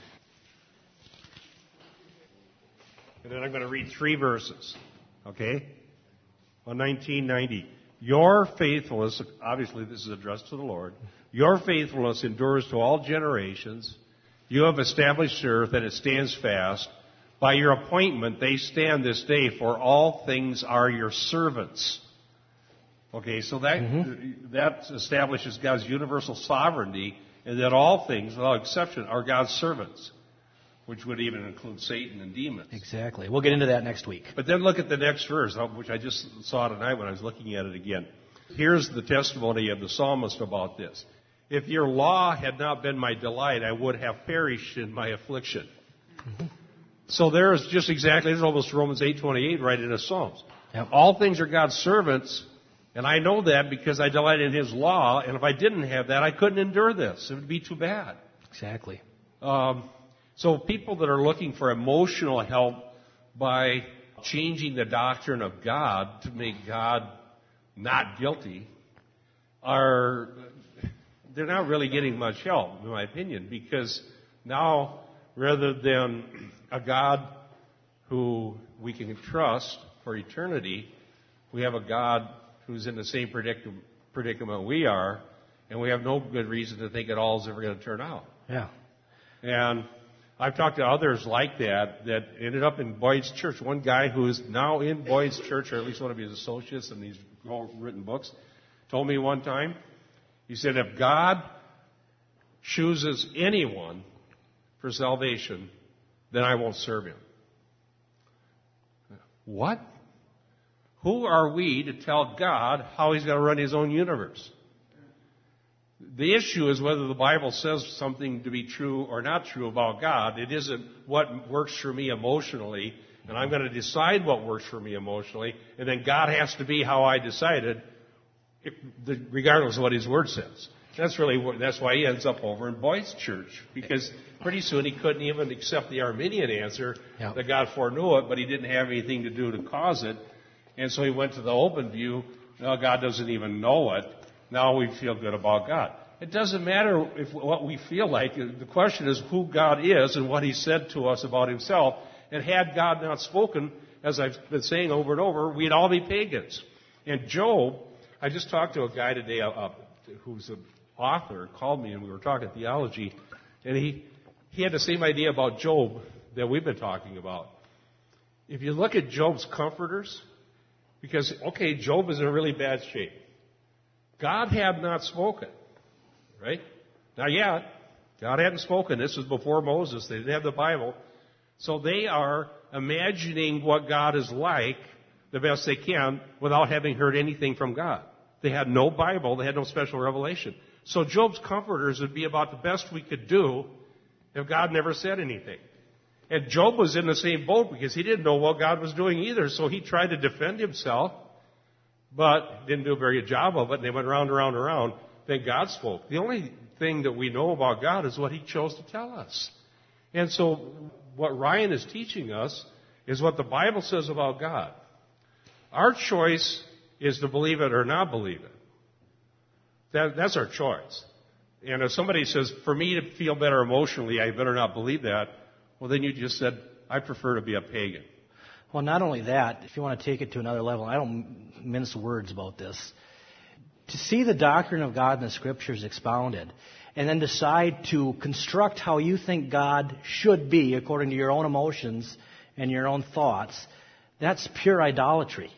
And then I'm going to read three verses. Okay? one nineteen, ninety. Your faithfulness, obviously this is addressed to the Lord, your faithfulness endures to all generations. You have established the earth and it stands fast. By your appointment they stand this day, for all things are your servants. Okay, so that, mm-hmm. that establishes God's universal sovereignty, and that all things, without exception, are God's servants, which would even include Satan and demons. Exactly. We'll get into that next week. But then look at the next verse, which I just saw tonight when I was looking at it again. Here's the testimony of the psalmist about this. If your law had not been my delight, I would have perished in my affliction. Mm-hmm. So there's just exactly, there's almost Romans eight twenty-eight right in the Psalms. Yep. All things are God's servants, And I know that because I delight in His law, and if I didn't have that, I couldn't endure this. It would be too bad. Exactly. Um, so people that are looking for emotional help by changing the doctrine of God to make God not guilty are, they're not really getting much help, in my opinion, because now, rather than a God who we can trust for eternity, we have a God who's in the same predic- predicament we are, and we have no good reason to think it all is ever going to turn out. Yeah. And I've talked to others like that that ended up in Boyd's church. One guy who is now in Boyd's church, or at least one of his associates, and he's written books, told me one time, he said, if God chooses anyone for salvation, then I won't serve Him. What? Who are we to tell God how He's going to run His own universe? The issue is whether the Bible says something to be true or not true about God. It isn't what works for me emotionally, and I'm going to decide what works for me emotionally, and then God has to be how I decided, regardless of what His Word says. That's really what, that's why he ends up over in Boyd's church, because pretty soon he couldn't even accept the Arminian answer yep. that God foreknew it, but he didn't have anything to do to cause it. And so he went to the open view. No, God doesn't even know it. Now we feel good about God. It doesn't matter if what we feel like. The question is who God is and what He said to us about Himself. And had God not spoken, as I've been saying over and over, we'd all be pagans. And Job, I just talked to a guy today uh, who's an author, called me, and we were talking theology, and he, he had the same idea about Job that we've been talking about. If you look at Job's comforters, because, okay, Job is in really bad shape. God had not spoken, right? Not yet. God hadn't spoken. This was before Moses. They didn't have the Bible. So they are imagining what God is like the best they can without having heard anything from God. They had no Bible. They had no special revelation. So Job's comforters would be about the best we could do if God never said anything. And Job was in the same boat because he didn't know what God was doing either. So he tried to defend himself, but didn't do a very good job of it. And they went round and round and round. Then God spoke. The only thing that we know about God is what He chose to tell us. And so what Ryan is teaching us is what the Bible says about God. Our choice is to believe it or not believe it. That, that's our choice. And if somebody says, for me to feel better emotionally, I better not believe that, well, then you just said, I prefer to be a pagan. Well, not only that, if you want to take it to another level, I don't mince words about this. To see the doctrine of God in the Scriptures expounded, and then decide to construct how you think God should be according to your own emotions and your own thoughts, that's pure idolatry.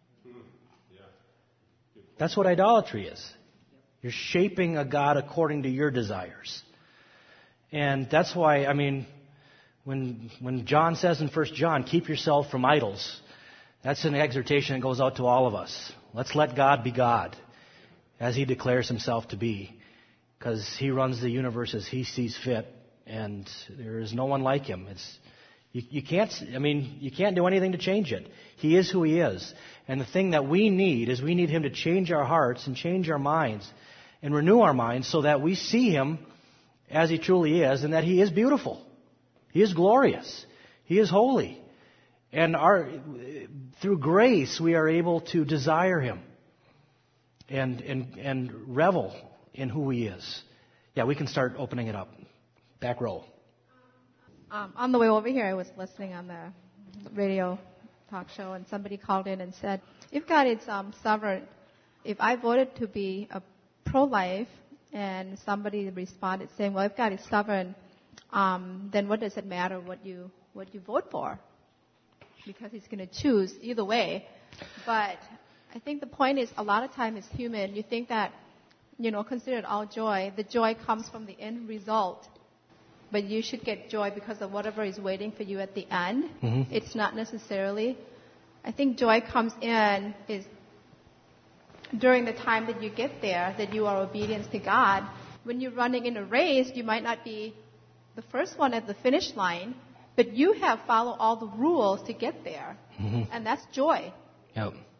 That's what idolatry is. You're shaping a God according to your desires. And that's why, I mean, when when John says in First John, keep yourself from idols, that's an exhortation that goes out to all of us. Let's let God be God, as He declares Himself to be, because He runs the universe as He sees fit, and there is no one like Him. It's you, you can't, I mean, you can't do anything to change it. He is who He is. And the thing that we need is we need Him to change our hearts and change our minds and renew our minds so that we see Him as He truly is and that He is beautiful. He is glorious. He is holy. And our, through grace, we are able to desire Him and, and, and revel in who He is. Yeah, we can start opening it up. Back row. Um, on the way over here, I was listening on the radio talk show, and somebody called in and said, if God is um, sovereign, if I voted to be a pro-life, and somebody responded saying, well, if God is sovereign, um, then what does it matter what you what you vote for? Because He's going to choose either way. But I think the point is, a lot of time as human, you think that, you know, consider it all joy. The joy comes from the end result. But you should get joy because of whatever is waiting for you at the end. Mm-hmm. It's not necessarily. I think joy comes in is during the time that you get there, that you are obedient to God. When you're running in a race, you might not be the first one at the finish line, but you have followed all the rules to get there. Mm-hmm. And that's joy. Yep.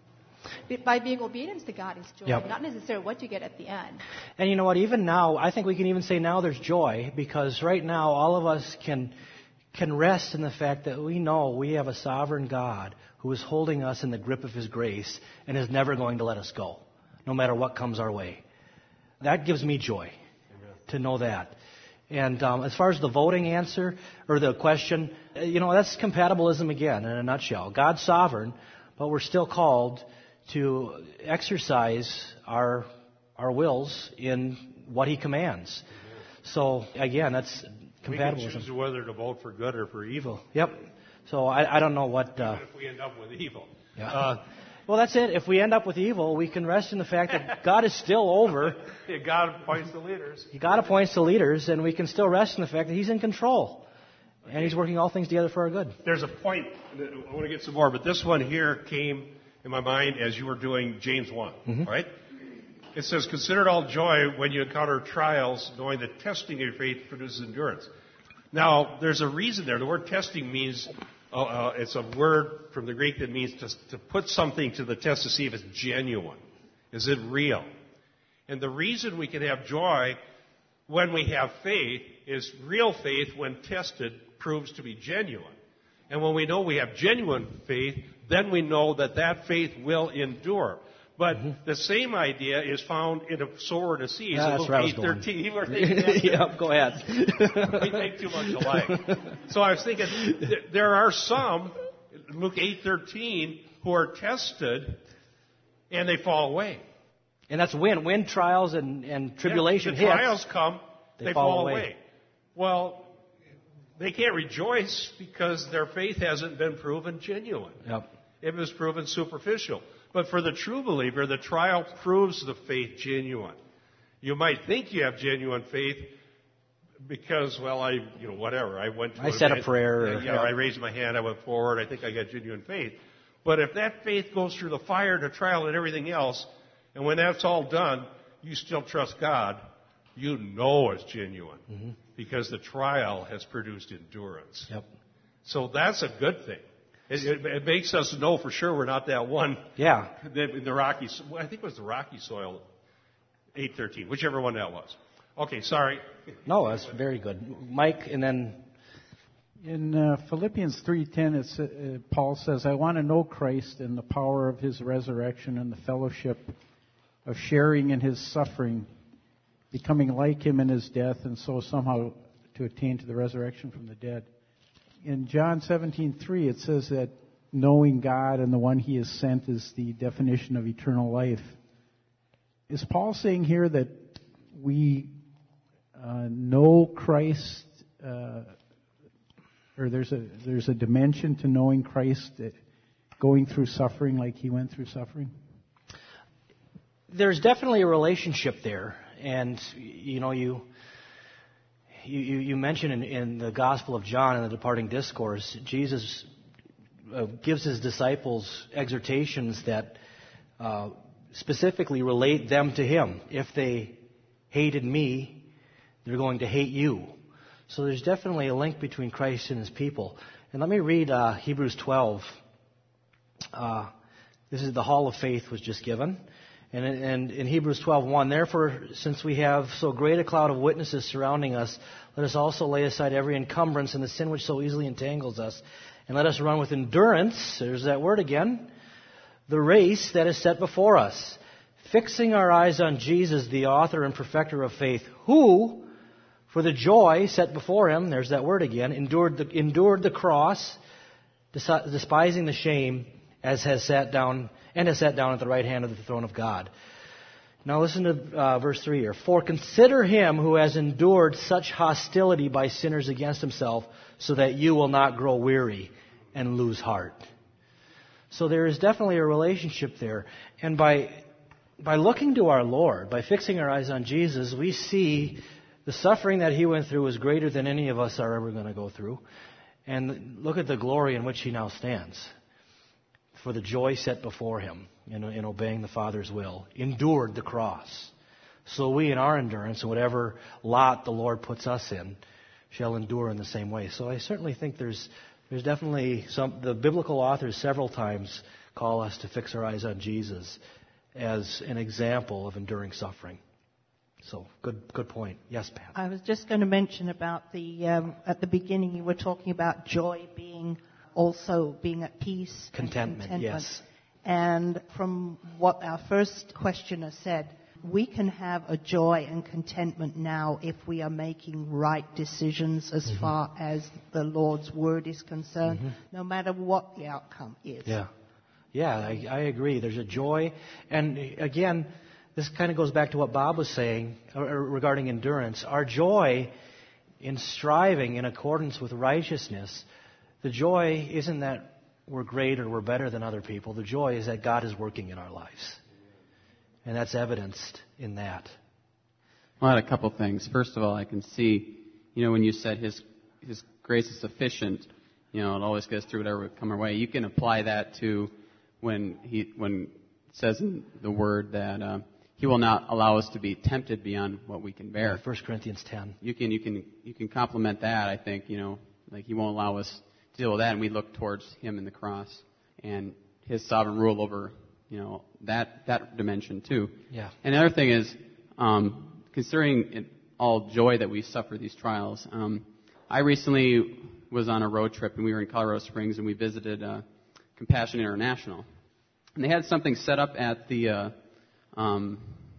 By being obedient to God is joy, Yep. not necessarily what you get at the end. And you know what? Even now, I think we can even say now there's joy, because right now all of us can can rest in the fact that we know we have a sovereign God who is holding us in the grip of His grace and is never going to let us go, no matter what comes our way. That gives me joy. Amen. To know that. And um, as far as the voting answer or the question, you know, that's compatibilism again in a nutshell. God's sovereign, but we're still called to exercise our our wills in what He commands. Amen. So again, that's compatibilism. We can choose whether to vote for good or for evil. Yep. So I, I don't know what. Uh, Even if we end up with evil. Yeah. Uh, well, that's it. If we end up with evil, we can rest in the fact that God is still over. Yeah, God appoints the leaders. God appoints the leaders, and we can still rest in the fact that He's in control. Okay. And He's working all things together for our good. There's a point. I want to get some more, but this one here came in my mind as you were doing James one, mm-hmm. right? It says, consider it all joy when you encounter trials, knowing that testing of your faith produces endurance. Now, there's a reason there. The word testing means, uh, uh, it's a word from the Greek that means to, to put something to the test to see if it's genuine. Is it real? And the reason we can have joy when we have faith is real faith, when tested, proves to be genuine. And when we know we have genuine faith, then we know that that faith will endure. But mm-hmm. the same idea is found in a sower and a seed. Yeah, so Luke eight thirteen. You were thinking that? Yeah, go ahead. We think too much alike. So I was thinking, th- there are some, Luke eight thirteen, who are tested and they fall away. And that's when, when trials and, and tribulation yeah, the hits. trials come, they, they fall, fall away. away. Well, they can't rejoice because their faith hasn't been proven genuine. Yep. It was proven superficial. But for the true believer, the trial proves the faith genuine. You might think you have genuine faith because, well, I, you know, whatever. I went to I said a prayer. Yeah, or, yeah, I raised my hand. I went forward. I think I got genuine faith. But if that faith goes through the fire, the trial, and everything else, and when that's all done, you still trust God, you know it's genuine. Mm-hmm. Because the trial has produced endurance. Yep. So that's a good thing. It, it, it makes us know for sure we're not that one. Yeah. In the rocky, I think it was the rocky soil, eight thirteen, whichever one that was. Okay, sorry. No, that's very good, Mike. And then in uh, Philippians three ten, it's, uh, Paul says, "I want to know Christ and the power of His resurrection and the fellowship of sharing in His suffering, becoming like Him in His death, and so somehow to attain to the resurrection from the dead." In John seventeen three, it says that knowing God and the one He has sent is the definition of eternal life. Is Paul saying here that we uh, know Christ, uh, or there's a there's a dimension to knowing Christ, uh, going through suffering like He went through suffering? There's definitely a relationship there, and you know you. You, you, you mentioned in, in the Gospel of John, in the departing discourse, Jesus uh, gives His disciples exhortations that uh, specifically relate them to Him. If they hated me, they're going to hate you. So there's definitely a link between Christ and His people. And let me read uh, Hebrews twelve. Uh, this is the Hall of Faith was just given. And in, and in Hebrews twelve one, therefore, since we have so great a cloud of witnesses surrounding us, let us also lay aside every encumbrance and the sin which so easily entangles us, and let us run with endurance, there's that word again, the race that is set before us, fixing our eyes on Jesus, the author and perfecter of faith, who, for the joy set before Him, there's that word again, endured the, endured the cross, despising the shame, as has sat down and has sat down at the right hand of the throne of God. Now listen to uh, verse three here. For consider Him who has endured such hostility by sinners against Himself, so that you will not grow weary and lose heart. So there is definitely a relationship there. And by by looking to our Lord, by fixing our eyes on Jesus, we see the suffering that He went through is greater than any of us are ever going to go through. And look at the glory in which He now stands. For the joy set before Him in, in obeying the Father's will, endured the cross. So we in our endurance, and whatever lot the Lord puts us in, shall endure in the same way. So I certainly think there's there's definitely some, the biblical authors several times call us to fix our eyes on Jesus as an example of enduring suffering. So, good good point. Yes, Pat. I was just going to mention about the, um, at the beginning you were talking about joy being also being at peace. Contentment, and contentment. yes. And from what our first questioner said, we can have a joy and contentment now if we are making right decisions as mm-hmm. far as the Lord's Word is concerned, mm-hmm. no matter what the outcome is. Yeah. Yeah, I, I agree. There's a joy. And again, this kind of goes back to what Bob was saying regarding endurance. Our joy in striving in accordance with righteousness, the joy isn't that we're great or we're better than other people. The joy is that God is working in our lives. And that's evidenced in that. Well, I had a couple things. First of all, I can see, you know, when you said His His grace is sufficient, you know, it always gets through whatever would come our way. You can apply that to when He when it says in the Word that uh, He will not allow us to be tempted beyond what we can bear. Yeah, First Corinthians ten. You can you can you can complement that. I think, you know, like He won't allow us to deal with that, and we look towards Him in the cross and His sovereign rule over, you know, that that dimension too. Yeah. And the other thing is, um, considering it all joy that we suffer these trials, um, I recently was on a road trip and we were in Colorado Springs and we visited uh, Compassion International, and they had something set up at the uh, um,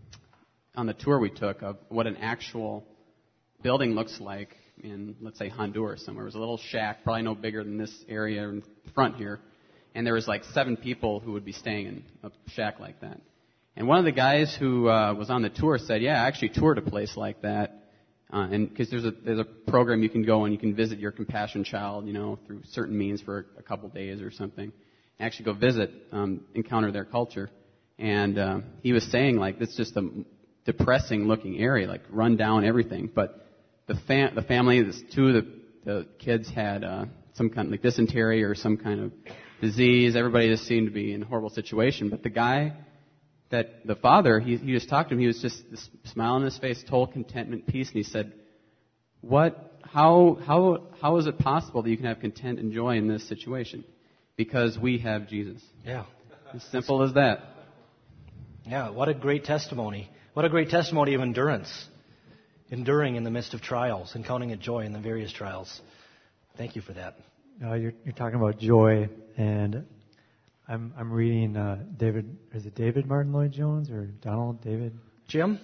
on the tour we took of what an actual building looks like in, let's say, Honduras somewhere. It was a little shack, probably no bigger than this area in front here. And there was like seven people who would be staying in a shack like that. And one of the guys who uh, was on the tour said, yeah, I actually toured a place like that. Uh, and because there's a there's a program you can go and you can visit your compassion child, you know, through certain means for a couple days or something. And actually go visit, um, encounter their culture. And uh, he was saying, like, this is just a depressing looking area, like run down everything. But the fam- the family, this, two of the, the kids had uh, some kind of like dysentery or some kind of disease. Everybody just seemed to be in a horrible situation. But the guy, that the father, he, he just talked to him. He was just this smile on his face, total contentment, peace. And he said, "What? How? How? How is it possible that you can have content and joy in this situation? Because we have Jesus." Yeah. As simple as that. Yeah. What a great testimony! What a great testimony of endurance, enduring in the midst of trials and counting it joy in the various trials. Thank you for that. Uh, you're, you're talking about joy, and I'm I'm reading uh, David. Is it David Martin Lloyd Jones or Donald David? Jim.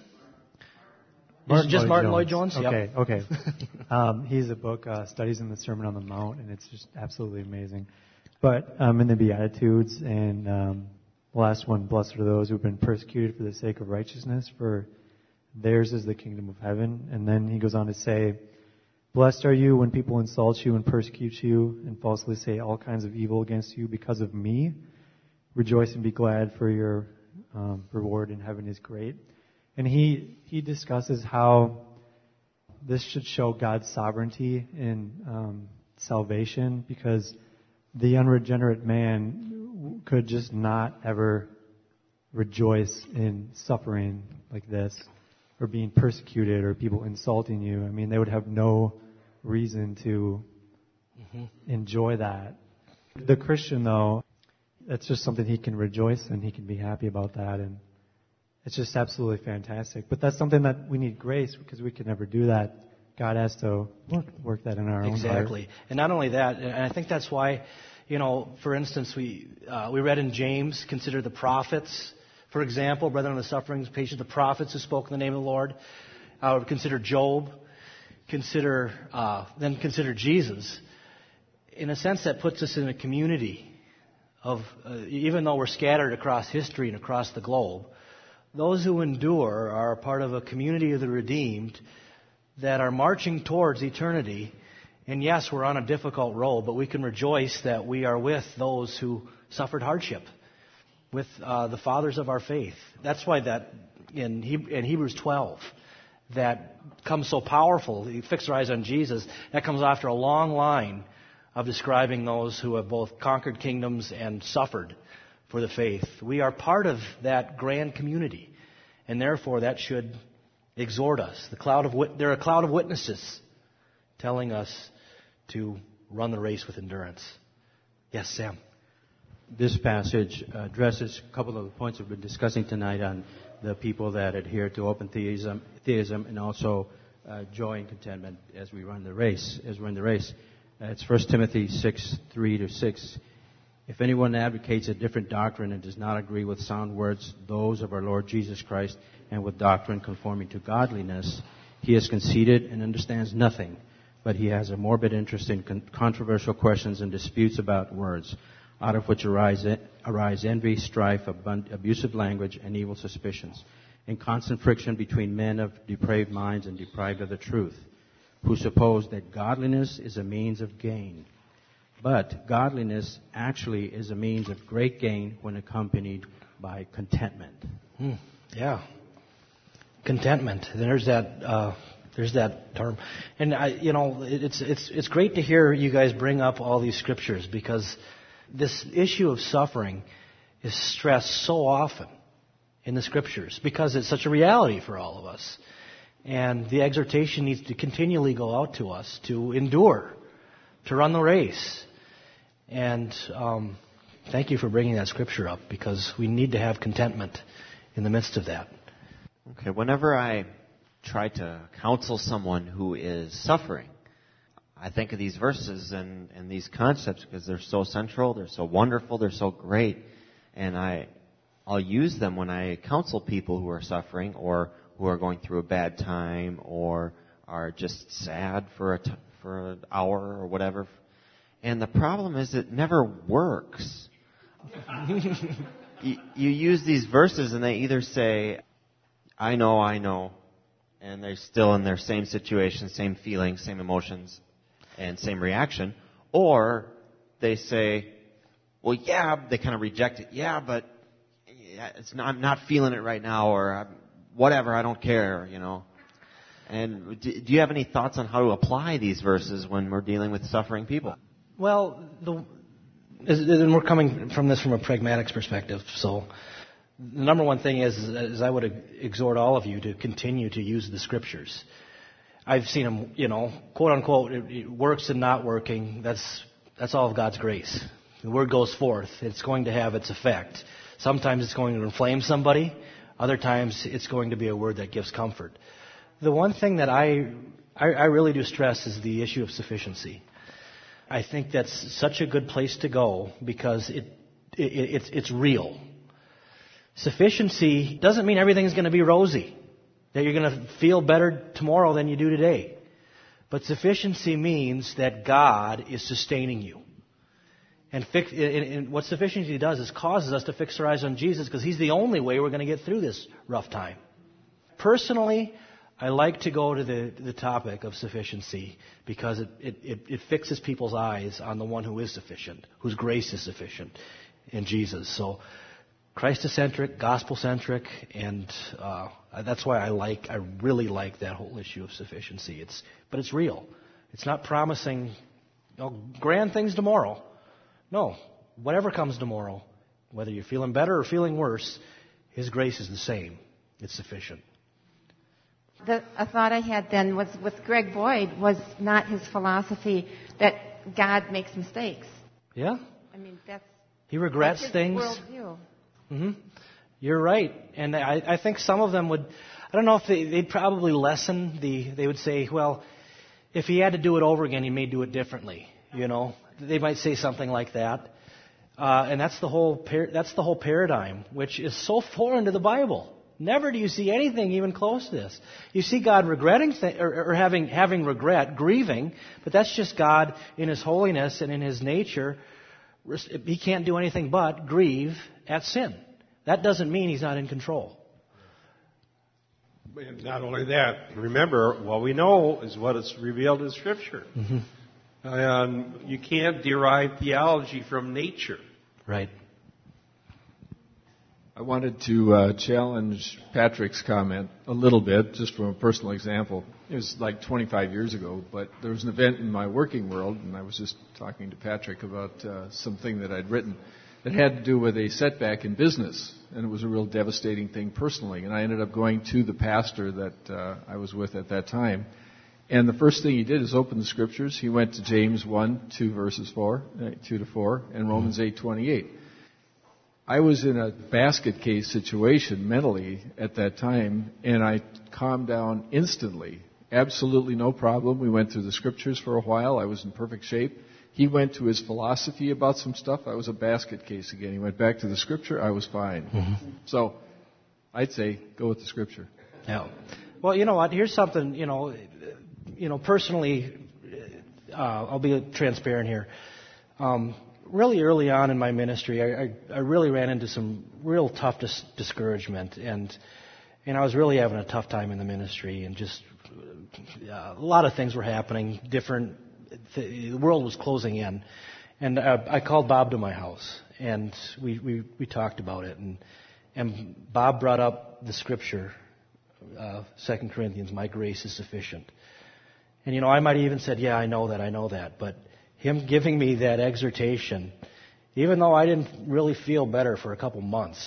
Martin just Lloyd Martin Jones. Lloyd Jones. Okay, Yep. okay. um, he's a book, uh, Studies in the Sermon on the Mount, and it's just absolutely amazing. But um, in the Beatitudes, and um, the last one, blessed are those who have been persecuted for the sake of righteousness, for theirs is the kingdom of heaven. And then he goes on to say, blessed are you when people insult you and persecute you and falsely say all kinds of evil against you because of me. Rejoice and be glad, for your um, reward in heaven is great. And he he discusses how this should show God's sovereignty in um, salvation, because the unregenerate man could just not ever rejoice in suffering like this, or being persecuted, or people insulting you. I mean, they would have no reason to mm-hmm. enjoy that. The Christian, though, that's just something he can rejoice and he can be happy about that, and it's just absolutely fantastic. But that's something that we need grace, because we can never do that. God has to work, work that in our exactly. own heart. Exactly. And not only that, and I think that's why, you know, for instance, we uh, we read in James, consider the prophets, for example, brethren, the sufferings, patience, the prophets who spoke in the name of the Lord. I would consider Job, consider uh, then consider Jesus. In a sense, that puts us in a community of, uh, even though we're scattered across history and across the globe, those who endure are a part of a community of the redeemed that are marching towards eternity. And yes, we're on a difficult road, but we can rejoice that we are with those who suffered hardship, with uh, the fathers of our faith. That's why that in, he- in Hebrews twelve, that comes so powerful. You fix our eyes on Jesus. That comes after a long line of describing those who have both conquered kingdoms and suffered for the faith. We are part of that grand community, and therefore that should exhort us. The cloud of wit- there are a cloud of witnesses telling us to run the race with endurance. Yes, Sam. this passage addresses a couple of the points we've been discussing tonight on the people that adhere to open theism, theism and also uh, joy and contentment as we run the race. As we're in the race, uh, it's First Timothy six three to six. If anyone advocates a different doctrine and does not agree with sound words, those of our Lord Jesus Christ, and with doctrine conforming to godliness, he is conceited and understands nothing, but he has a morbid interest in con- controversial questions and disputes about words, out of which arise, arise envy, strife, abund- abusive language, and evil suspicions, and constant friction between men of depraved minds and deprived of the truth, who suppose that godliness is a means of gain. But godliness actually is a means of great gain when accompanied by contentment. Hmm. Yeah. Contentment. There's that. Uh, there's that term, and I, you know, it's it's it's great to hear you guys bring up all these scriptures, because this issue of suffering is stressed so often in the scriptures because it's such a reality for all of us, and the exhortation needs to continually go out to us to endure, to run the race, and um, thank you for bringing that scripture up, because we need to have contentment in the midst of that. Okay, whenever I try to counsel someone who is suffering, I think of these verses and, and these concepts because they're so central, they're so wonderful, they're so great, and I, I'll use them when I counsel people who are suffering or who are going through a bad time or are just sad for a t- for an hour or whatever. And the problem is it never works. you, you use these verses and they either say, I know, I know, and they're still in their same situation, same feelings, same emotions, and same reaction. Or they say, well, yeah, they kind of reject it. Yeah, but it's not, I'm not feeling it right now, or whatever, I don't care, you know. And do, do you have any thoughts on how to apply these verses when we're dealing with suffering people? Well, the, and we're coming from this from a pragmatics perspective, so the number one thing is, is I would exhort all of you to continue to use the scriptures. I've seen them, you know, quote unquote, it, it works and not working. That's that's all of God's grace. The word goes forth. It's going to have its effect. Sometimes it's going to inflame somebody. Other times it's going to be a word that gives comfort. The one thing that I I, I really do stress is the issue of sufficiency. I think that's such a good place to go because it, it it's it's real. Sufficiency doesn't mean everything's going to be rosy, that you're going to feel better tomorrow than you do today. But sufficiency means that God is sustaining you. And, fix, and, and what sufficiency does is causes us to fix our eyes on Jesus, because He's the only way we're going to get through this rough time. Personally, I like to go to the, the topic of sufficiency because it, it, it, it fixes people's eyes on the one who is sufficient, whose grace is sufficient in Jesus. So Christocentric, gospel-centric, and uh, that's why I like, I really like that whole issue of sufficiency. It's, but it's real. It's not promising, you know, grand things tomorrow. No, whatever comes tomorrow, whether you're feeling better or feeling worse, His grace is the same. It's sufficient. The, a thought I had then was with Greg Boyd was not his philosophy that God makes mistakes. Yeah. I mean, that's He regrets that's his things. worldview. Mm-hmm. You're right, and I, I think some of them would. I don't know if they, they'd probably lessen the. They would say, well, if He had to do it over again, He may do it differently. You know, they might say something like that, uh, and that's the whole. Par- that's the whole paradigm, which is so foreign to the Bible. Never do you see anything even close to this. You see God regretting th- or, or having having regret, grieving, but that's just God in His holiness and in His nature. He can't do anything but grieve at sin. That doesn't mean He's not in control. And not only that, remember, what we know is what is revealed in Scripture. Mm-hmm. And you can't derive theology from nature. Right. I wanted to uh, challenge Patrick's comment a little bit, just from a personal example. It was like twenty-five years ago, but there was an event in my working world, and I was just talking to Patrick about uh, something that I'd written that had to do with a setback in business, and it was a real devastating thing personally. And I ended up going to the pastor that uh, I was with at that time, and the first thing he did is open the Scriptures. He went to James one, two verses four, uh, two to four, and Romans eight twenty-eight. I was in a basket case situation mentally at that time, and I calmed down instantly. Absolutely no problem. We went through the scriptures for a while. I was in perfect shape. He went to his philosophy about some stuff. I was a basket case again. He went back to the scripture. I was fine. Mm-hmm. So I'd say go with the scripture. Yeah. Well, you know what? Here's something, you know, you know, personally, uh, I'll be transparent here. Um, really early on in my ministry, I, I, I really ran into some real tough dis- discouragement, and and I was really having a tough time in the ministry, and just uh, a lot of things were happening, different, th- the world was closing in, and uh, I called Bob to my house, and we, we, we talked about it, and and Bob brought up the scripture, uh, Second Corinthians, my grace is sufficient. And, you know, I might have even said, yeah, I know that, I know that. But him giving me that exhortation, even though I didn't really feel better for a couple months,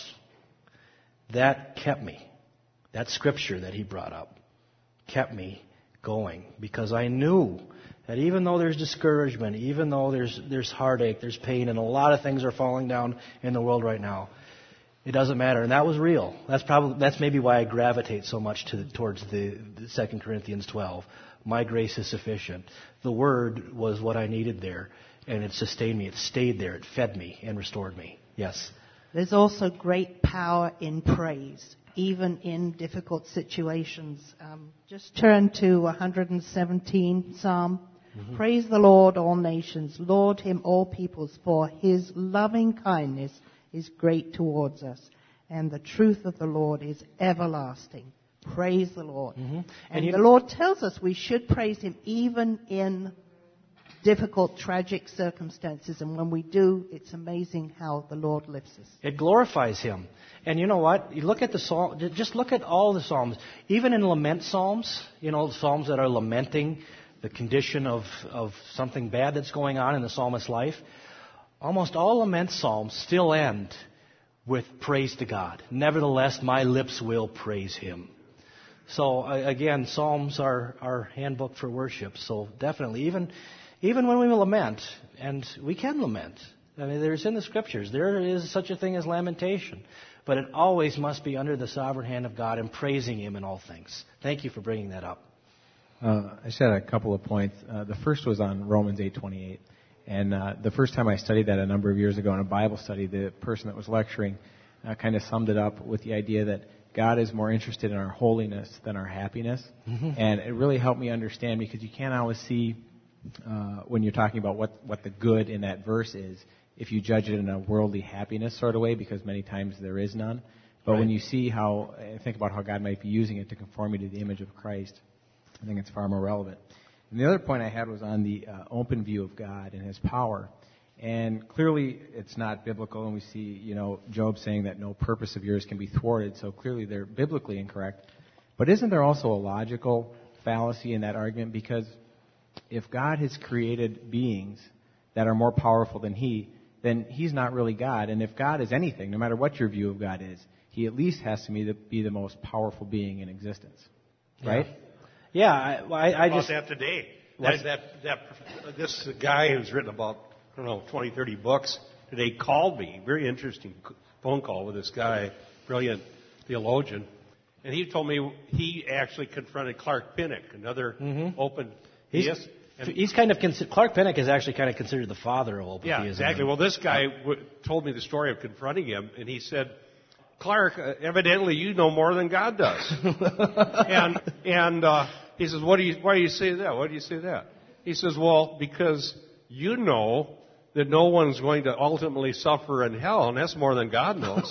that kept me. That scripture that he brought up kept me going, because I knew that even though there's discouragement, even though there's there's heartache, there's pain, and a lot of things are falling down in the world right now, it doesn't matter. And that was real. That's probably that's maybe why I gravitate so much to towards the, the Second Corinthians twelve. My grace is sufficient. The word was what I needed there, and it sustained me. It stayed there. It fed me and restored me. Yes. There's also great power in praise, even in difficult situations. Um, just turn to one hundred seventeen Psalm. Mm-hmm. Praise the Lord, all nations. Laud him, all peoples, for his loving kindness is great towards us, and the truth of the Lord is everlasting. Praise the Lord. Mm-hmm. And, and the Lord tells us we should praise him even in difficult, tragic circumstances. And when we do, it's amazing how the Lord lifts us. It glorifies him. And you know what? You look at the psalm, just look at all the psalms. Even in lament psalms, you know, psalms that are lamenting the condition of, of something bad that's going on in the psalmist's life, almost all lament psalms still end with praise to God. Nevertheless, my lips will praise him. So again, psalms are our handbook for worship. So definitely, even even when we lament, and we can lament. I mean, there's in the scriptures, there is such a thing as lamentation. But it always must be under the sovereign hand of God and praising him in all things. Thank you for bringing that up. Uh, I just had a couple of points. Uh, the first was on Romans eight twenty-eight. And uh, the first time I studied that a number of years ago in a Bible study, the person that was lecturing uh, kind of summed it up with the idea that God is more interested in our holiness than our happiness. Mm-hmm. And it really helped me understand, because you can't always see uh, when you're talking about what, what the good in that verse is, if you judge it in a worldly happiness sort of way, because many times there is none. But right. when you see how, think about how God might be using it to conform you to the image of Christ, I think it's far more relevant. And the other point I had was on the uh, open view of God and his power. And clearly it's not biblical, and we see, you know, Job saying that no purpose of yours can be thwarted, so clearly they're biblically incorrect. But isn't there also a logical fallacy in that argument? Because if God has created beings that are more powerful than he, then he's not really God. And if God is anything, no matter what your view of God is, he at least has to be the, be the most powerful being in existence. Right? Yeah, I, I, I just... About that today. That, that, that, this guy who's written about, I don't know, twenty, thirty books today called me. Very interesting phone call with this guy, brilliant theologian. And he told me he actually confronted Clark Pinnock, another mm-hmm. open he's, theist. And he's kind of, Clark Pinnock is actually kind of considered the father of open yeah, theism. Yeah, exactly. Well, this guy w- told me the story of confronting him, and he said, Clark, uh, evidently you know more than God does. and and uh, he says, what do you, why do you say that? Why do you say that? He says, well, because you know that no one's going to ultimately suffer in hell, and that's more than God knows.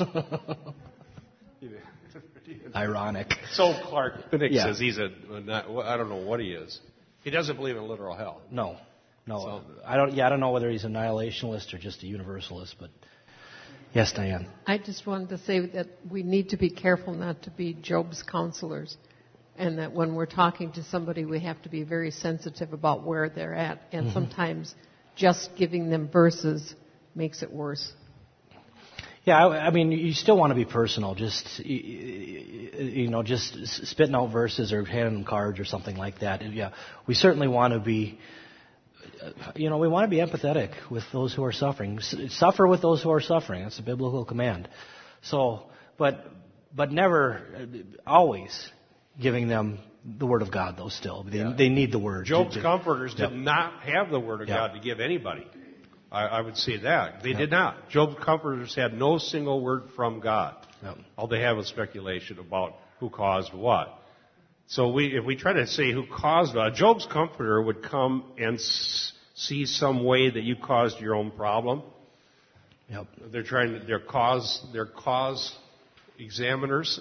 Ironic. So Clark Pinnock yeah. says he's a, not, I don't know what he is. He doesn't believe in literal hell. No, no. So, I don't. Yeah, I don't know whether he's a annihilationist or just a universalist. But yes, Diane. I just wanted to say that we need to be careful not to be Job's counselors, and that when we're talking to somebody, we have to be very sensitive about where they're at. And mm-hmm. sometimes just giving them verses makes it worse. Yeah, I, I mean, you still want to be personal. Just, you know, just spitting out verses or handing them cards or something like that. Yeah, we certainly want to be you know, we want to be empathetic with those who are suffering. S- Suffer with those who are suffering. That's a biblical command. So, but but never, uh, always giving them the Word of God, though, still. They, Yeah. they need the Word. Job's to- to- comforters Yep. did not have the Word of Yep. God to give anybody. I, I would say that. They Yep. did not. Job's comforters had no single word from God. Yep. All they have is speculation about who caused what. So we, if we try to say who caused what, Job's comforter would come and s- see some way that you caused your own problem. Yep. They're trying to, they're cause, they're cause examiners.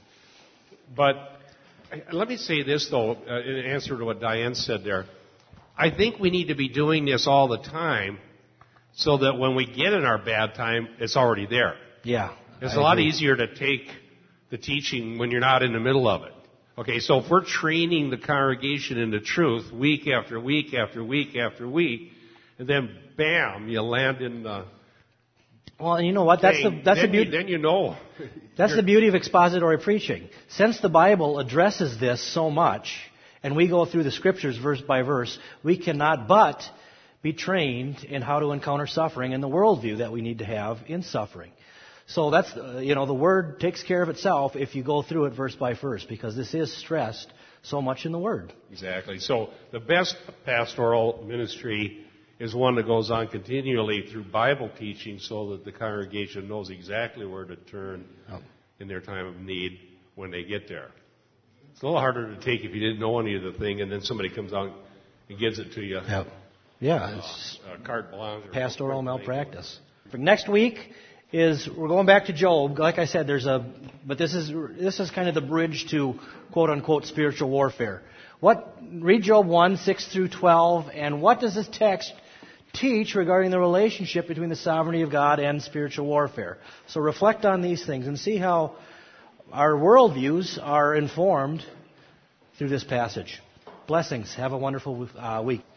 But let me say this, though, uh, in answer to what Diane said there. I think we need to be doing this all the time so that when we get in our bad time, it's already there. Yeah. It's I a lot agree. easier to take the teaching when you're not in the middle of it. Okay, so if we're training the congregation in the truth week after week after week after week, and then bam, you land in the Well, and you know what? That's the thing, that's the then, you, beauty. then you know. That's the beauty of expository preaching. Since the Bible addresses this so much, and we go through the scriptures verse by verse, we cannot but be trained in how to encounter suffering and the worldview that we need to have in suffering. So that's, uh, you know, the Word takes care of itself if you go through it verse by verse, because this is stressed so much in the Word. Exactly. So the best pastoral ministry is one that goes on continually through Bible teaching so that the congregation knows exactly where to turn Oh. in their time of need when they get there. It's a little harder to take if you didn't know any of the thing and then somebody comes out and gives it to you. Yep. Yeah, it's Uh, carte blanche. or- pastoral malpractice. For next week is we're going back to Job. Like I said, there's a, but this is this is kind of the bridge to quote unquote spiritual warfare. What read Job one six through twelve, and what does this text teach regarding the relationship between the sovereignty of God and spiritual warfare? So reflect on these things and see how our worldviews are informed through this passage. Blessings. Have a wonderful uh, week.